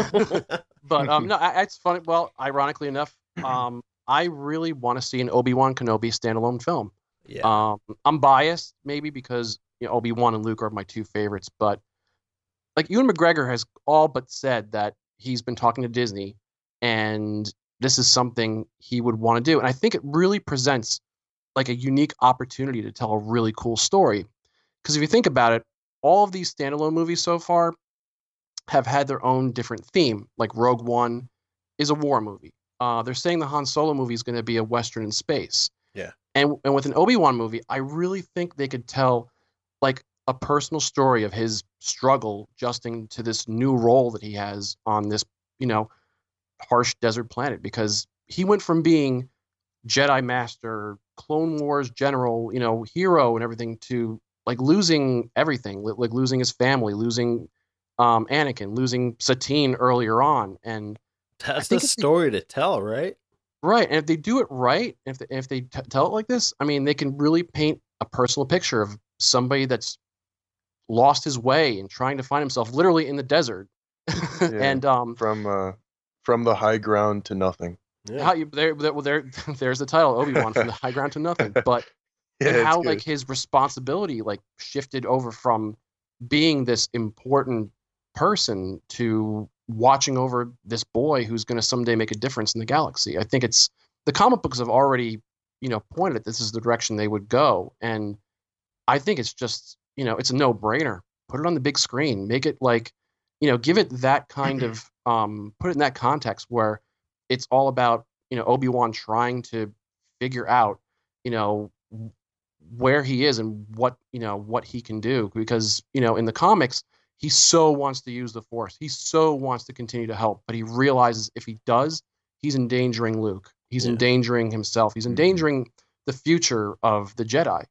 But um, no, I, it's funny. Well, ironically enough, um, I really want to see an Obi-Wan Kenobi standalone film. Yeah. Um, I'm biased maybe because you know, Obi-Wan and Luke are my two favorites, but like Ewan McGregor has all but said that he's been talking to Disney, and this is something he would want to do. And I think it really presents like a unique opportunity to tell a really cool story. Because if you think about it, all of these standalone movies so far have had their own different theme. Like Rogue One is a war movie. Uh, they're saying the Han Solo movie is going to be a Western in space. Yeah. And and with an Obi-Wan movie, I really think they could tell like a personal story of his struggle adjusting to this new role that he has on this, you know, harsh desert planet. Because he went from being Jedi Master, Clone Wars general, you know, hero and everything to like losing everything, like losing his family, losing um, Anakin, losing Satine earlier on. And That's think a if they- story to tell, right? right. And if they do it right, if they, if they t- tell it like this, I mean, they can really paint a personal picture of somebody that's lost his way and trying to find himself literally in the desert. And um, from uh, from the high ground to nothing. Yeah. how you there, there, well, there, there's the title, Obi-Wan from the high ground to nothing. But Yeah, and it's how good. like his responsibility like shifted over from being this important person to watching over this boy who's going to someday make a difference in the galaxy. I think it's the comic books have already, you know, pointed at this is the direction they would go. And I think it's just, you know, it's a no-brainer. Put it on the big screen, make it like, you know, give it that kind of um put it in that context where it's all about, you know, Obi-Wan trying to figure out, you know, where he is and what, you know, what he can do. Because, you know, in the comics, he so wants to use the Force. He so wants to continue to help, but he realizes if he does, he's endangering Luke. He's Yeah. endangering himself. He's Mhm. endangering the future of the Jedi.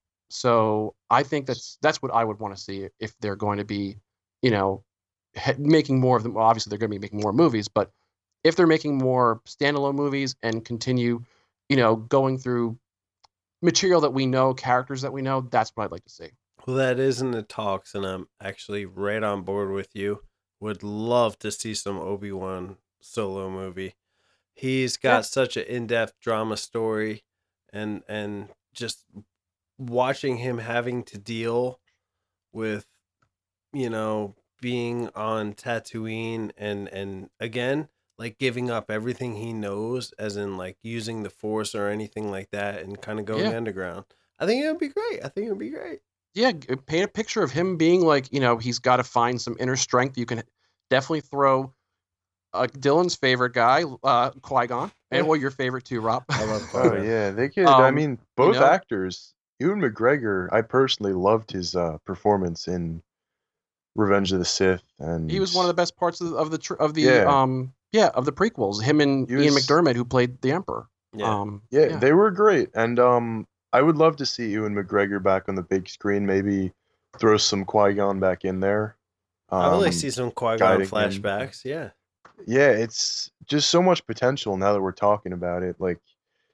So I think that's that's what I would want to see if they're going to be, you know, he- making more of them. Well, obviously, they're going to be making more movies, but if they're making more standalone movies and continue, you know, going through material that we know, characters that we know, that's what I'd like to see. Well, that is in the talks, and I'm actually right on board with you. Would love to see some Obi-Wan solo movie. He's got Yeah. such an in-depth drama story, and and just watching him having to deal with, you know, being on Tatooine and and again, like giving up everything he knows, as in like using the Force or anything like that, and kind of going Yeah. underground. I think it would be great. I think it would be great. Yeah, g- paint a picture of him being like, you know, he's got to find some inner strength. You can definitely throw uh, Dylan's favorite guy, uh, Qui-Gon, and well, your favorite too, Rob. I love Oh Qui-Gon. yeah, they could. I Um, mean, both know? actors. Ewan McGregor, I personally loved his uh, performance in Revenge of the Sith, and He was one of the best parts of the of the tr- of the Yeah. um yeah of the prequels. Him and He Ian was- McDermott, who played the Emperor. Yeah. Um, yeah, they were great. And um, I would love to see Ewan McGregor back on the big screen. Maybe throw some Qui-Gon back in there. I would like Um, to see some Qui-Gon guiding him. flashbacks. Yeah. yeah, it's just so much potential now that we're talking about it. Like,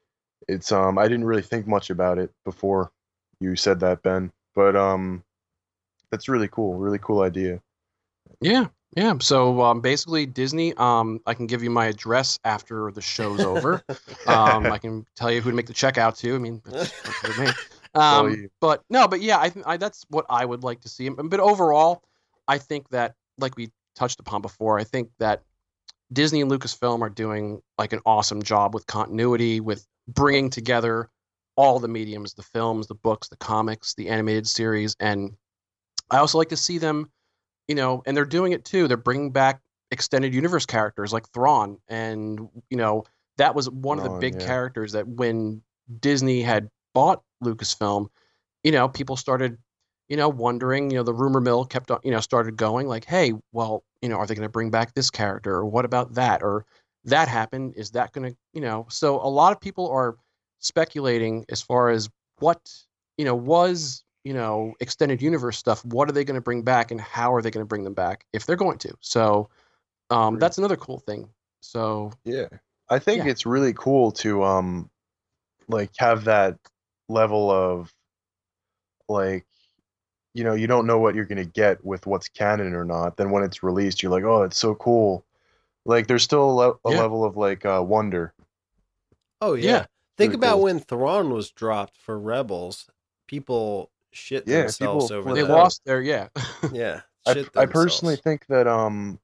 it's um, I didn't really think much about it before you said that, Ben. But um, that's really cool. Really cool idea. Yeah, yeah. So um, basically, Disney. Um, I can give you my address after the show's over. Um, I can tell you who to make the check out to. I mean, that's, that's with me. Well, Um, you- but no, but yeah, I, th- I that's what I would like to see. But overall, I think that, like we touched upon before, I think that Disney and Lucasfilm are doing like an awesome job with continuity, with bringing together all the mediums, the films, the books, the comics, the animated series, and I also like to see them, you know, and they're doing it too. They're bringing back extended universe characters like Thrawn, and you know that was one of the Thrawn, big yeah. characters that when Disney had bought Lucasfilm, you know, people started, you know, wondering. You know, the rumor mill kept on, you know, started going like, hey, well, you know, are they going to bring back this character, or what about that, or that happened? Is that going to, you know? So a lot of people are speculating as far as what, you know, was, you know, extended universe stuff. What are they going to bring back, and how are they going to bring them back if they're going to? So um, Agreed. that's another cool thing. So Yeah, I think Yeah. it's really cool to um, like have that level of like, you know, you don't know what you're gonna get with what's canon or not. Then when it's released, you're like, oh, it's so cool. Like there's still a, le- a Yeah. level of like uh, wonder. Oh yeah. Yeah. Think Really about cool. when Thrawn was dropped for Rebels. People shit Yeah, themselves people over They flipped that. out. lost their yeah. Yeah. I, Shit I personally themselves. think that um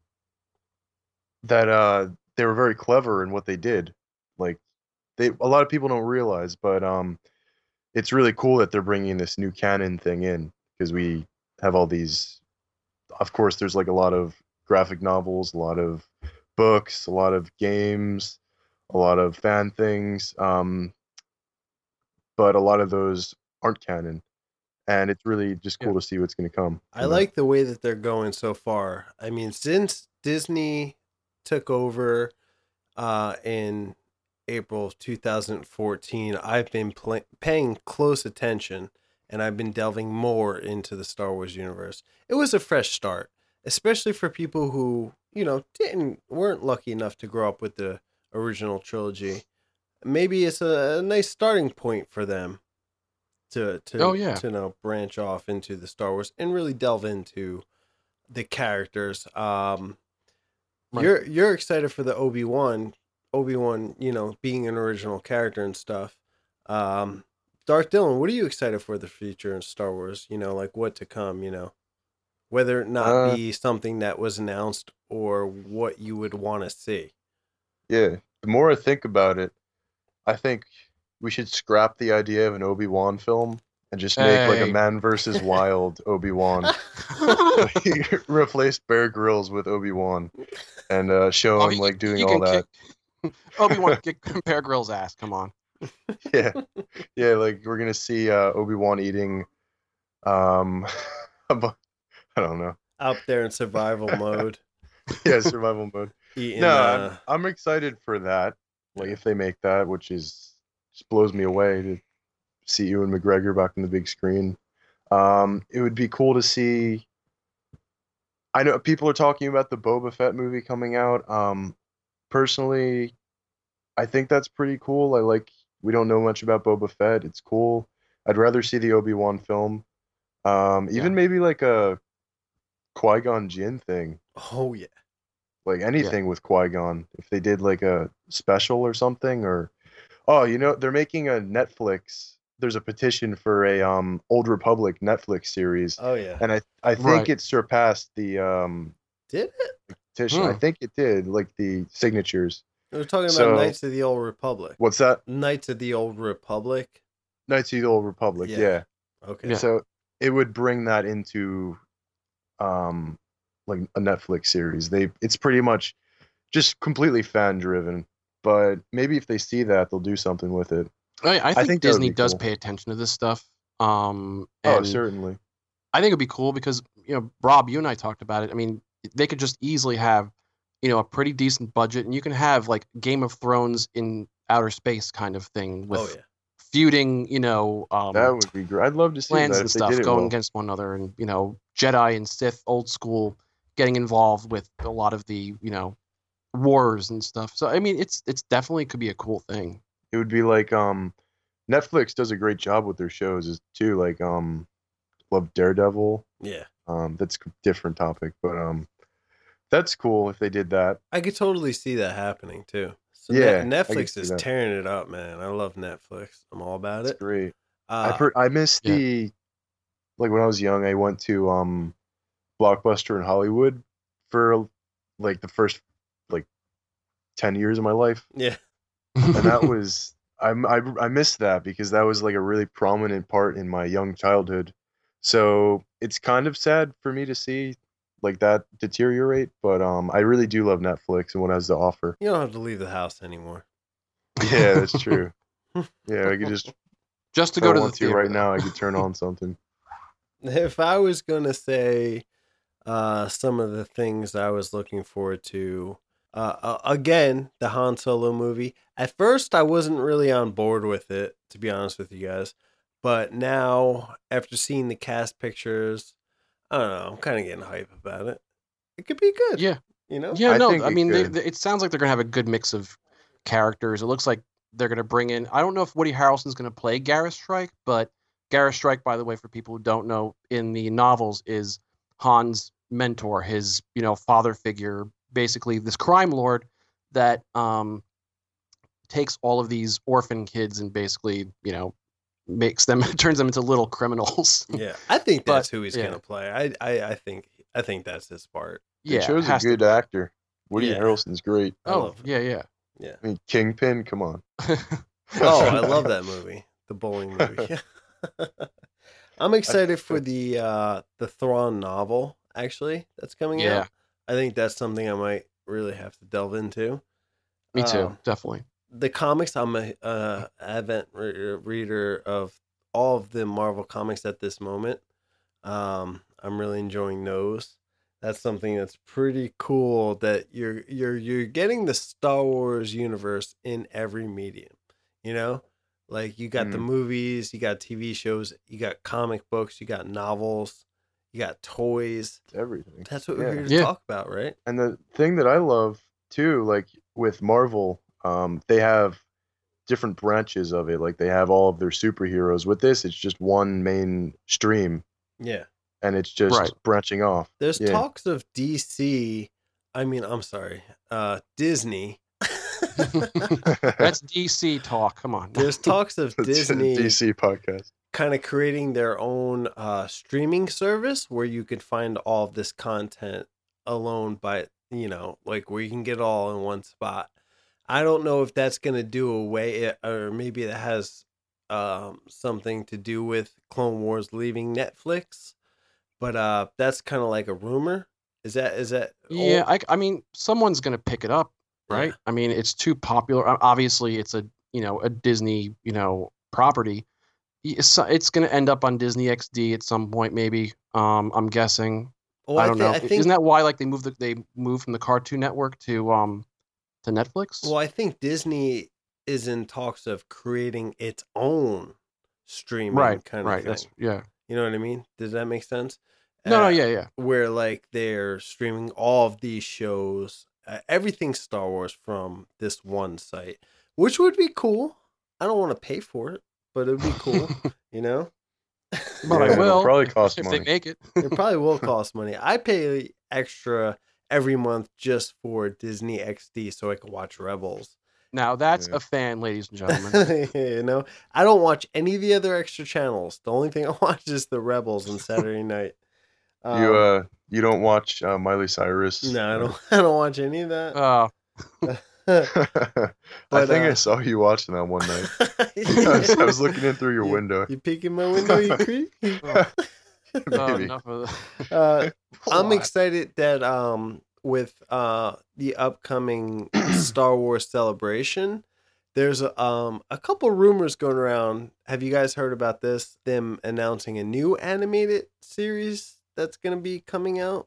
that uh they were very clever in what they did. Like they a lot of people don't realize, but um it's really cool that they're bringing this new canon thing in because we have all these. Of course, there's like a lot of graphic novels, a lot of books, a lot of games, a lot of fan things, um, but a lot of those aren't canon, and it's really just cool Yeah. to see what's going to come. I from that. like the way that they're going so far. I mean, since Disney took over uh, in April of two thousand fourteen, I've been pl- paying close attention and I've been delving more into the Star Wars universe. It was a fresh start, especially for people who, you know, didn't weren't lucky enough to grow up with the original trilogy. Maybe it's a, a nice starting point for them to to Oh, yeah. to you know branch off into the Star Wars and really delve into the characters. Um, Right. You're you're excited for the Obi-Wan, Obi-Wan, you know, being an original character and stuff. Um, Dark Dylan, what are you excited for the future in Star Wars? You know, like what to come. You know, whether it not Uh, be something that was announced or what you would want to see. Yeah, the more I think about it, I think we should scrap the idea of an Obi-Wan film and just make like Hey. a Man versus Wild Obi-Wan. Replace Bear Grylls with Obi-Wan and uh, show Oh, him he- like doing he all can that. kick- Obi-Wan kick Bear Grylls' ass. Come on. Yeah, yeah, like we're gonna see uh, Obi-Wan eating. Um, a bu- I don't know. Out there in survival mode, Yeah, survival mode. eating. No, uh, I'm, I'm excited for that. Like if they make that, which is just blows me away to see Ewan McGregor back on the big screen. Um, it would be cool to see. I know people are talking about the Boba Fett movie coming out. Um, personally, I think that's pretty cool. I like. We don't know much about Boba Fett. It's cool. I'd rather see the Obi-Wan film. Um, even Yeah. maybe like a Qui-Gon Jinn thing. oh yeah. Like anything with Qui-Gon. If they did like a special or something, or oh, you know, they're making a Netflix. There's a petition for a um Old Republic Netflix series, Oh yeah. and I I think Right. it surpassed the um Did it? petition. I Hmm. think it did, like the signatures. We're talking about So- Knights of the Old Republic. What's that? Knights of the Old Republic. Knights of the Old Republic. Yeah. Yeah. Okay. Yeah. So it would bring that into um like a Netflix series. They it's pretty much just completely fan driven. But maybe if they see that, they'll do something with it. I, I think, think that would Disney be does cool. pay attention to this stuff. Um, Oh, and certainly. I think it'd be cool because, you know, Rob, you and I talked about it. I mean, they could just easily have, you know, a pretty decent budget, and you can have like Game of Thrones in outer space kind of thing with Oh yeah. feuding, you know, um, That would be great. I'd love to see plans that and if they stuff did it going well. against one another, and you know, Jedi and Sith, old school, getting involved with a lot of the, you know, wars and stuff. So I mean, it's it's definitely could be a cool thing. It would be like um Netflix does a great job with their shows is too. Like um love Daredevil. Yeah. Um that's a different topic, but um that's cool if they did that. I could totally see that happening too. So Yeah, Net- I could Netflix see is that. tearing it up, man. I love Netflix. I'm all about It's it. great. Uh, I've heard I missed yeah. the like when I was young, I went to um Blockbuster in Hollywood for like the first like ten years of my life. yeah. And that was I'm I I missed that because that was like a really prominent part in my young childhood. So it's kind of sad for me to see like that deteriorate, but um I really do love Netflix and what it has to offer. You don't have to leave the house anymore. Yeah, that's true. Yeah, I could just Just to if go I to the want to theater right now, I could turn on something. If I was gonna say uh, some of the things I was looking forward to, uh, uh, again, the Han Solo movie. At first, I wasn't really on board with it, to be honest with you guys. But now, after seeing the cast pictures, I don't know. I'm kind of getting hype about it. It could be good. Yeah. You know. Yeah, I no, think I it mean, they, could. they- it sounds like they're gonna have a good mix of characters. It looks like they're gonna bring in. I don't know if Woody Harrelson's gonna play Garrus Strike, but Garrus Strike, by the way, for people who don't know, in the novels is Han's mentor, his, you know, father figure, basically this crime lord that um, takes all of these orphan kids and basically, you know, makes them, turns them into little criminals. Yeah, I think that's But, who he's yeah. gonna play. I, I, I think, I think that's his part. Yeah, He chose a has to good be. actor. Woody Yeah. Harrelson's great. I Oh, love him. yeah, yeah. Yeah. I mean, Kingpin, come on. Oh, I love that movie, the bowling movie. I'm excited for the uh, the Thrawn novel. Actually, that's coming Yeah. out. I think that's something I might really have to delve into. Me too, Um, definitely. the comics, I'm a uh, avid re- reader of all of the Marvel comics at this moment. Um, I'm really enjoying those. That's something that's pretty cool. That you're you're you're getting the Star Wars universe in every medium. You know, like you got the Mm. movies, you got T V shows, you got comic books, you got novels, you got toys. It's everything. That's what we're Yeah. here to Yeah. talk about, right? And the thing that I love too, like with Marvel, um, they have different branches of it. Like they have all of their superheroes. With this, it's just one main stream, Yeah. and it's just Right. branching off. There's Yeah. talks of D C. I mean, I'm sorry, uh, Disney. That's D C talk. Come on. There's talks of It's a Disney D C podcast. kind of creating their own uh, streaming service where you could find all of this content alone, by you know, like where you can get it all in one spot. I don't know if that's going to do away, or maybe it has um, something to do with Clone Wars leaving Netflix, but uh, that's kind of like a rumor. Is that is that? Yeah, I, I mean, someone's gonna pick it up, right? Yeah. I mean, it's too popular. O- Obviously, it's a you know a Disney you know property. Y- It's, it's gonna end up on Disney X D at some point, maybe. Um, I'm guessing. Oh, I don't thi- know. I think, Isn't that why like they moved the, they moved from the Cartoon Network to um to Netflix? Well, I think Disney is in talks of creating its own streaming right, kind of right. thing. That's yeah. You know what I mean? Does that make sense? No, no, Uh, yeah, yeah. Where like they're streaming all of these shows, uh, everything Star Wars from this one site, which would be cool. I don't want to pay for it, but it would be cool, you know? But Yeah, I it'll will probably cost if money. they make it. It probably will cost money. I pay extra every month just for Disney X D so I can watch Rebels. Now that's Yeah. a fan, ladies and gentlemen. You know, I don't watch any of the other extra channels. The only thing I watch is the Rebels on Saturday night. Um, you uh, you don't watch uh, Miley Cyrus? no, I don't. I don't watch any of that. Uh, I But, think I uh, saw you watching that one night. I, was, I was looking in through your You- window. You peeking my window, you creep. oh, Maybe. enough of the... Uh, I'm Why? excited that um with uh the upcoming Star Wars celebration, there's a, um a couple rumors going around. Have you guys heard about this? Them announcing a new animated series that's going to be coming out.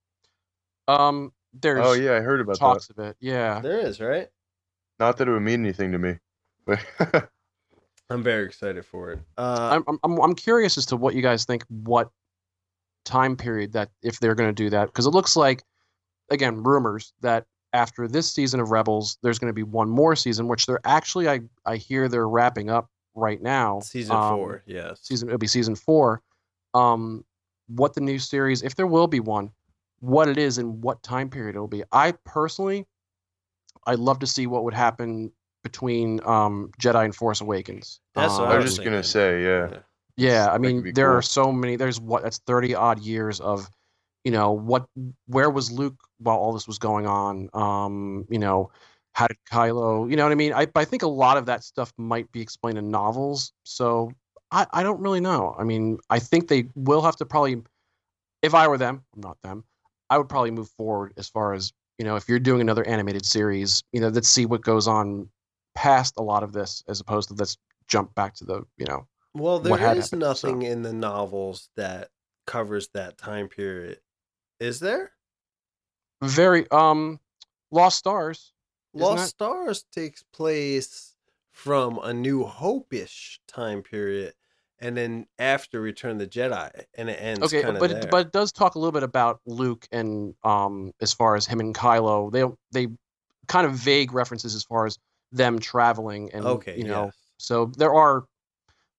Um, there's Oh yeah, I heard about talks that. of it. Yeah. There is, right? Not that it would mean anything to me. But I'm very excited for it. Uh, I'm, I'm I'm curious as to what you guys think. What time period that if they're going to do that? Because it looks like, again, rumors that after this season of Rebels, there's going to be one more season, which they're actually I I hear they're wrapping up right now. season Um, four, yes. Season it'll be season four. Um, what the new series, if there will be one, what it is and what time period it'll be. I personally, I'd love to see what would happen between um Jedi and Force Awakens. That's what Um, I I was was just gonna thinking. say, yeah. Yeah, I That mean, could be there cool. are so many. There's what that's thirty odd years of, you know, what, where was Luke while all this was going on? Um, you know, how did Kylo? You know what I mean? I I think a lot of that stuff might be explained in novels. So I I don't really know. I mean, I think they will have to probably. If I were them, I'm not them. I would probably move forward as far as, you know, if you're doing another animated series, you know, let's see what goes on past a lot of this, as opposed to let's jump back to the, you know. Well, what there had is happened, nothing in the novels that covers that time period. Is there? Very um Lost Stars. Isn't Lost that- Stars takes place from A New Hope-ish time period, and then after Return of the Jedi, and it ends Okay, kind of but there. it, but it does talk a little bit about Luke and um as far as him and Kylo. They they kind of vague references as far as them traveling and okay, you know. yes. So there are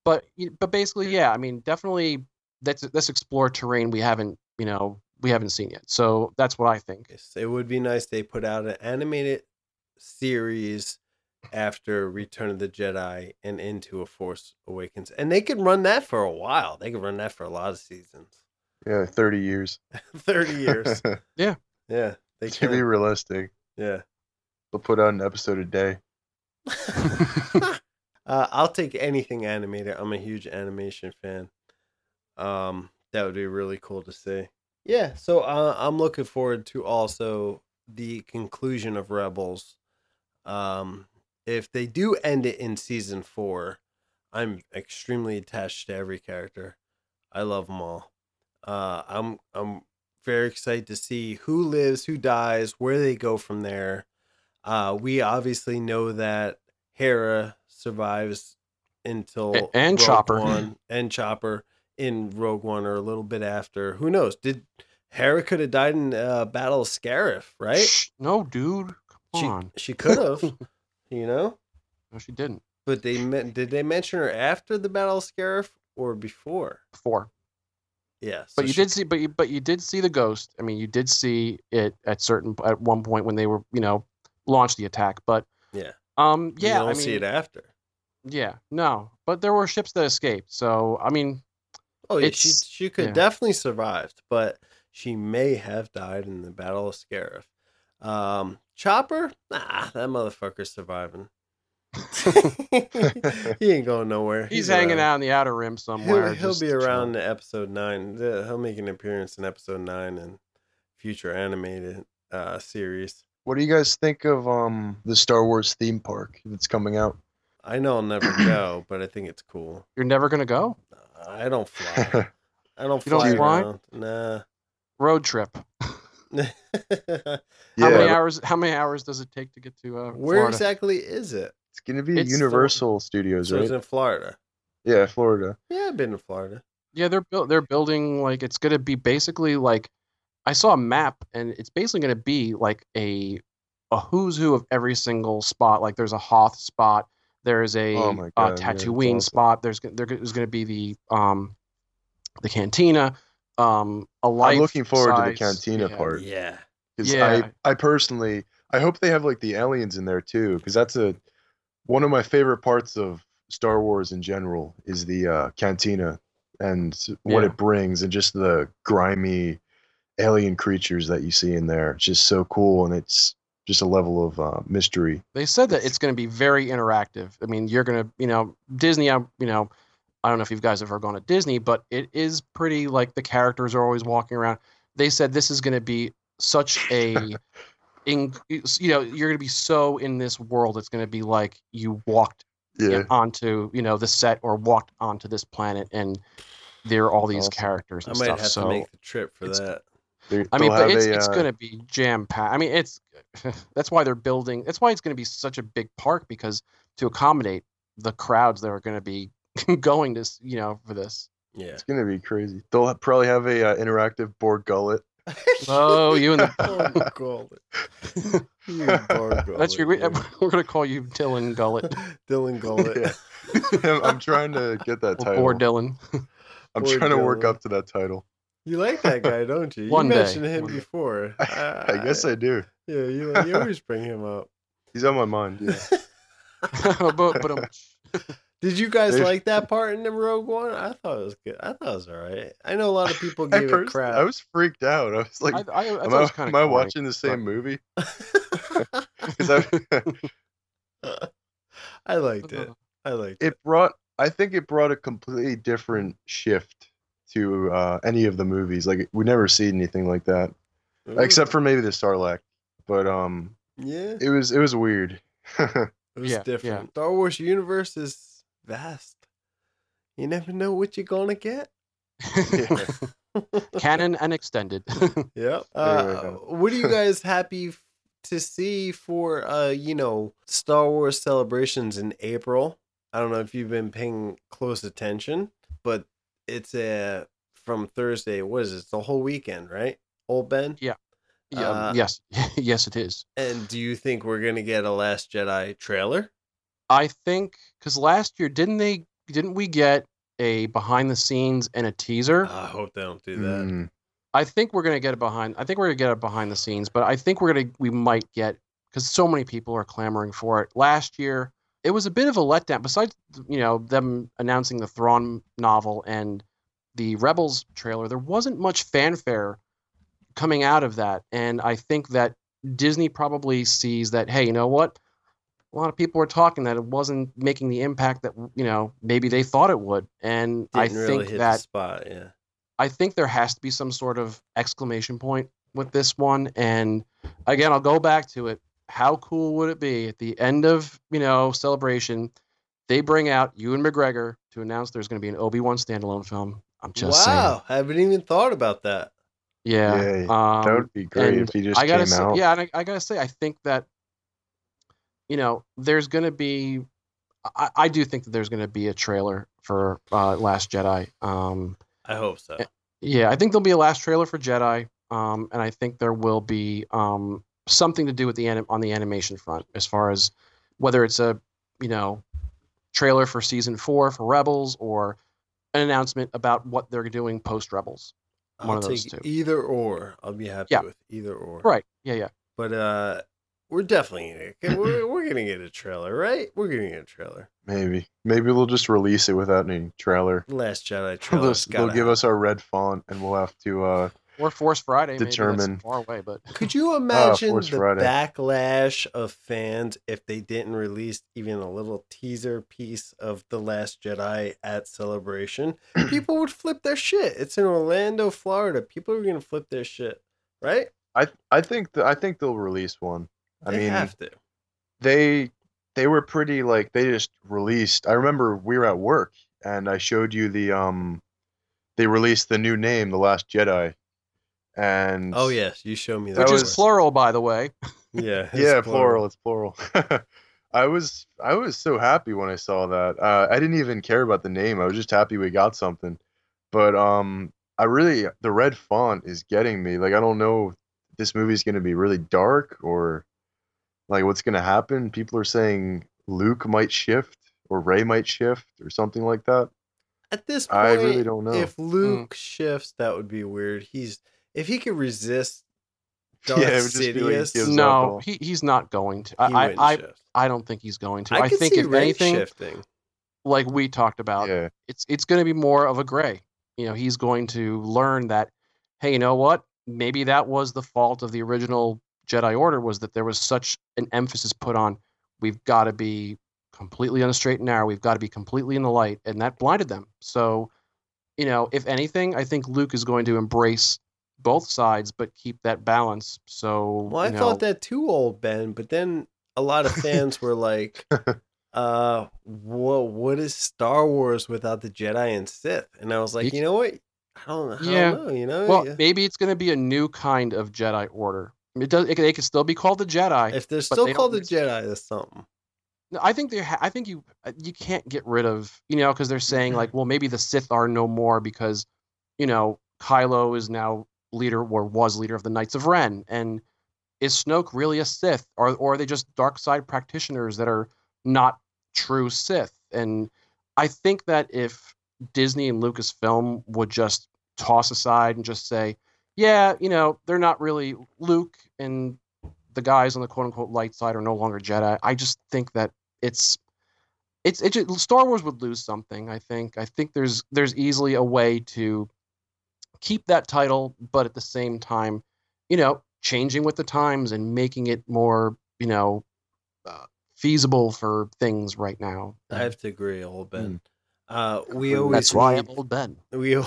but you- but basically, yeah. I mean, definitely let's let's explore terrain we haven't you know we haven't seen yet. So that's what I think. Yes, it would be nice they put out an animated series after Return of the Jedi and into A Force Awakens. And they could run that for a while. They could run that for a lot of seasons. Yeah, thirty years. thirty years. Yeah. Yeah. They To be can. realistic, Yeah. they'll put out an episode a day. uh, I'll take anything animated. I'm a huge animation fan. Um, that would be really cool to see. Yeah, so uh, I'm looking forward to also the conclusion of Rebels. Um, if they do end it in season four, I'm extremely attached to every character. I love them all. Uh, I'm I'm very excited to see who lives, who dies, where they go from there. Uh, we obviously know that Hera survives until A- and Rogue Chopper. One, and Chopper in Rogue One or a little bit after. Who knows? Did Hera could have died in uh, Battle of Scarif, right? Shh, no, dude. Come She on. she could have, you know. No, she didn't. But they meant did they mention her after the Battle of Scarif or before? Before. Yeah, so But you she- did see, but you, but you did see the ghost. I mean, you did see it at certain at one point when they were, you know, launched the attack. But Yeah, um, you yeah, don't I mean, see it after. yeah, no. But there were ships that escaped. So I mean, Oh yeah, she it's- she could yeah. definitely survived, but she may have died in the Battle of Scarif. Um, Chopper, nah, that motherfucker's surviving. He ain't going nowhere. he's, hanging around. out in the outer rim somewhere. He'll, he'll just be chilling. around in episode nine. Yeah, He'll make an appearance in episode nine and future animated uh, series. What do you guys think of um the Star Wars theme park that's coming out? I know I'll never go, but I think it's cool. You're never gonna go I don't fly. I don't You don't fly fly? around. Nah. road trip. Yeah, How many but hours? How many hours does it take to get to uh, Where Florida? exactly is it? it's gonna be It's the- Universal Studios, So right? it's in Florida. Yeah, Florida. Yeah, I've been to Florida. Yeah, they're built. They're building like it's gonna be basically like I saw a map, and it's basically gonna be like a a who's who of every single spot. Like there's a Hoth spot. There's a Oh my uh, God, yeah, that's Tatooine awesome. spot. There's go- there's gonna be the um the cantina. Um, a life. I'm looking forward to the size- cantina yeah. part. Yeah. Because Yeah. I, I personally, I hope they have like the aliens in there too, because that's a one of my favorite parts of Star Wars in general is the uh, cantina and what Yeah. it brings, and just the grimy alien creatures that you see in there. It's just so cool, and it's just a level of uh, mystery. They said that it's going to be very interactive. I mean, you're going to, you know, Disney, I- you know, I don't know if you guys have ever gone to Disney, but it is pretty like the characters are always walking around. They said this is going to be such a, in, you know, you're going to be so in this world. It's going to be like you walked Yeah, onto, you know, the set or walked onto this planet, and there are all these Awesome. characters I and might stuff. have so to make the trip for it's- that. They- I mean, they'll but have it's a, it's uh, going to be jam packed. I mean, it's that's why they're building. That's why it's going to be such a big park, because to accommodate the crowds that are going to be going this, you know, for this. Yeah. It's gonna be crazy. They'll ha- probably have a uh, interactive Borg gullet. Oh, you and the Borg Gullet. You Borg that's your. Gullet, We're going to call you Dylan Gullet yeah. Dylan Gullet. Yeah. I'm, I'm trying to get that or, title. or Dylan. I'm Poor trying to work Dylan. up to that title. You like that guy, don't you? You One day. mentioned him One day. before. I guess I do. Yeah, you, you always bring him up. He's on my mind. Yeah. but, but um, Did you guys There's- like that part in the Rogue One? I thought it was good. I thought it was all right. I know a lot of people I, gave it pers- crap. I was freaked out. I was like, I, I, I thought am it I, was kind am of. I watching the same movie? 'Cause I, I liked it. I liked it. it brought, I think it brought a completely different shift to uh, any of the movies. Like we never seen anything like that, except for maybe the Sarlacc. But um, yeah, it was it was weird. it was Yeah, different. Star Wars universe is vast. You never know what you're gonna get. Canon and extended. Yep. There Uh, we go. what are you guys happy f- to see for uh, you know, Star Wars celebrations in April? I don't know if you've been paying close attention, but it's a from Thursday. What is it? It's the whole weekend, right? Old Ben. Yeah. Yeah, Uh, yes, yes, it is. And do you think we're gonna get a Last Jedi trailer? I think because last year didn't they didn't we get a behind the scenes and a teaser? I hope they don't do that. Mm, I think we're gonna get a behind. I think we're gonna get a behind the scenes, but I think we're gonna we might get because so many people are clamoring for it. Last year, it was a bit of a letdown. Besides, you know, them announcing the Thrawn novel and the Rebels trailer, there wasn't much fanfare coming out of that, and I think that Disney probably sees that. Hey, you know what? A lot of people were talking that it wasn't making the impact that you know maybe they thought it would, and Didn't I really think hit that the spot. Yeah. I think there has to be some sort of exclamation point with this one. And again, I'll go back to it. How cool would it be at the end of, you know, Celebration, they bring out Ewan McGregor to announce there's going to be an Obi-Wan standalone film. I'm just wow, saying. I haven't even thought about that. Yeah. Yeah, um, that would be great and if he just I gotta came say, out. Yeah, and I, I got to say, I think that, you know, there's going to be, I, I do think that there's going to be a trailer for uh, Last Jedi. Um, I hope so. Yeah, I think there'll be a last trailer for Jedi, um, and I think there will be um, something to do with the anim- on the animation front, as far as whether it's a you know trailer for season four for Rebels or an announcement about what they're doing post Rebels. One I'll of those take two. either or. I'll be happy Yeah. with either or. Right? Yeah, yeah. But uh, we're definitely gonna we're, we're gonna get a trailer, right? We're gonna get a trailer. Maybe. Maybe they'll just release it without any trailer. Last Jedi They'll, trailer. they'll give us our red font, and we'll have to. Uh, Or Force Friday. Maybe Determine. that's far away, but Could you imagine Force the Friday. backlash of fans if they didn't release even a little teaser piece of The Last Jedi at Celebration? People would flip their shit. It's in Orlando, Florida. People are gonna flip their shit, right? I I think th- I think they'll release one. I They mean, have to. they they were pretty like they just released. I remember we were at work and I showed you the um they released the new name, The Last Jedi, and Oh yes, you showed me that. which That is was- plural, by the way. Yeah, it's yeah, plural. It's plural. I was I was so happy when I saw that. Uh, I didn't even care about the name. I was just happy we got something. But um, I really the red font is getting me. Like I don't know if this movie's going to be really dark or like what's going to happen. People are saying Luke might shift or Rey might shift or something like that. At this point, I really don't know. if Luke shifts, that would be weird. He's if he could resist Darth Yeah, it would just be like he Sidious, gives up No, all- he, he's not going to. he I, wouldn't I, I, shift. I don't think he's going to. I, I, could think see if Rey anything, shifting. like we talked about, Yeah, it's it's going to be more of a gray. You know, he's going to learn that, hey, you know what? Maybe that was the fault of the original Jedi Order, was that there was such an emphasis put on we've got to be completely on the straight and narrow. We've got to be completely in the light, and that blinded them. So, you know, if anything, I think Luke is going to embrace both sides, but keep that balance. So, Well, I you know, thought that too, old Ben. But then a lot of fans were like, "Uh, what? What is Star Wars without the Jedi and Sith?" And I was like, You- "You know what? I don't, I Yeah. don't know. You know, well, maybe it's going to be a new kind of Jedi Order. It does. It, they could still be called the Jedi. if they're but still they called the don't- Jedi, that's something." No, I think they. Ha- I think you. uh, You can't get rid of. You know, because they're saying like, well, maybe the Sith are no more because, you know, Kylo is now leader or was leader of the Knights of Ren, and is Snoke really a Sith, or or are they just dark side practitioners that are not true Sith? And I think that if Disney and Lucasfilm would just toss aside and just say, yeah, you know, they're not really Luke and the guys on the quote unquote light side are no longer Jedi. I just think that it's it's it just, Star Wars would lose something. I think I think there's there's easily a way to keep that title, but at the same time, you know, changing with the times and making it more, you know, uh, feasible for things right now. I have to agree, old Ben. Hmm. Uh, we always That's why need- I'm old Ben. We you're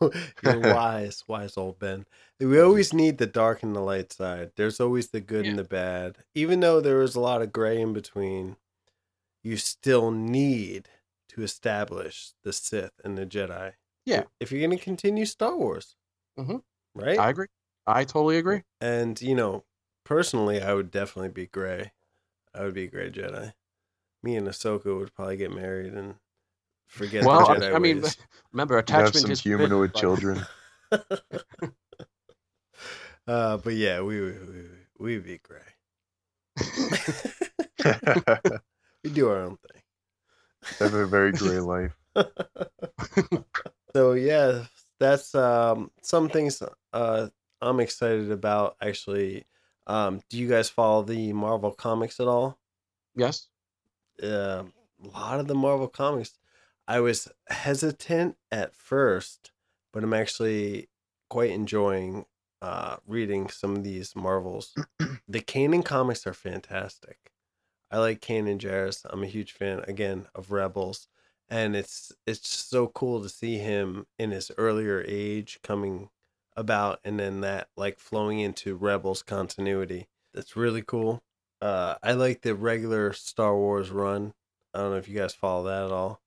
wise, wise old Ben. We always need the dark and the light side. There's always the good and the bad. Even though there is a lot of gray in between, you still need to establish the Sith and the Jedi. Yeah. If you're going to continue Star Wars. Mhm. Right? I agree. I totally agree. And, you know, personally, I would definitely be gray. I would be a gray Jedi. Me and Ahsoka would probably get married and forget Well, the Jedi I mean, ways. remember you have attachment some is humanoid forbidden, but- children. Uh, but yeah, we we we we'd be gray. We do our own thing. Have a very gray life. So yeah, that's um, some things uh, I'm excited about. Actually, um, do you guys follow the Marvel comics at all? Yes. Uh, a lot of the Marvel comics. I was hesitant at first, but I'm actually quite enjoying uh, reading some of these Marvels. The Kanan comics are fantastic. I like Kanan Jarrus. I'm a huge fan, again, of Rebels. And it's it's so cool to see him in his earlier age coming about, and then that like flowing into Rebels continuity. That's really cool. Uh, I like the regular Star Wars run. I don't know if you guys follow that at all.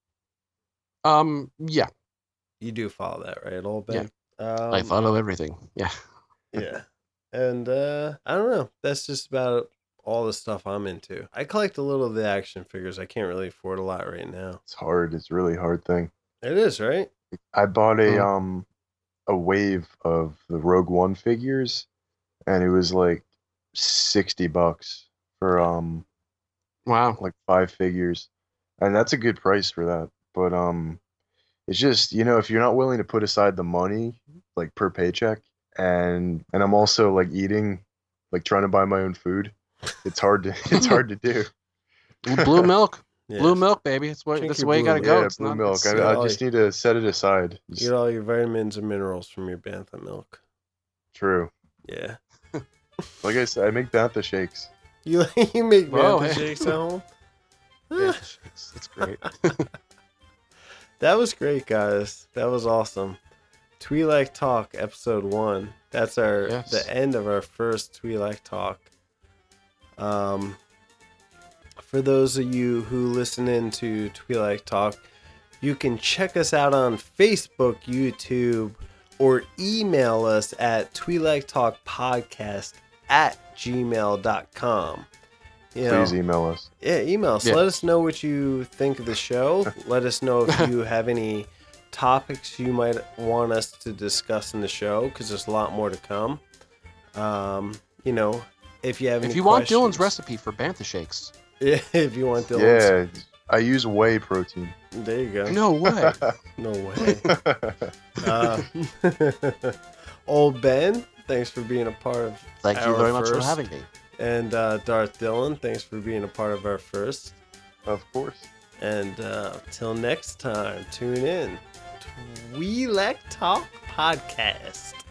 Um. Yeah. You do follow that, right, old Ben? Um, I follow everything. Yeah. Yeah. And uh, I don't know. That's just about all the stuff I'm into. I collect a little of the action figures. I can't really afford a lot right now. It's hard. It's a really hard thing. It is, right? I bought a Hmm. um a wave of the Rogue One figures, and it was like sixty bucks for um Wow. like five figures, and that's a good price for that. But um, it's just, you know, if you're not willing to put aside the money like per paycheck, and and I'm also like eating, like trying to buy my own food, it's hard to it's hard to do. Blue milk. Yeah. Blue milk, baby. It's what, Drink that's the your way you blue gotta milk. go. Yeah, It's blue not- milk. it's- it's- I, I uh, just need to set it aside. You It's get all your vitamins and minerals from your bantha milk. true. Yeah. Like I said, I make bantha shakes. You you make Whoa, bantha hey. shakes at home? Yeah, it's, it's great. That was great, guys. That was awesome. Twi'lek Talk, episode one. That's our Yes. the end of our first Twi'lek Talk. Um, for those of you who listen in to Twi'lek Talk, you can check us out on Facebook, YouTube, or email us at twi'lektalkpodcast at gmail dot com. You know, Please email us. yeah, email us. Yeah. Let us know what you think of the show. Let us know if you have any topics you might want us to discuss in the show, because there's a lot more to come. Um, you know, if you have any If you want Dylan's questions- recipe for bantha shakes, yeah, if you want Dylan's, Yeah, I use whey protein. there you go. no way. No way. Uh, old Ben, thanks for being a part of Thank you our very much for first. having me. And uh, Darth Dylan, thanks for being a part of our first. Of course. And uh, till next time, tune in. Twi'lek Talk Podcast.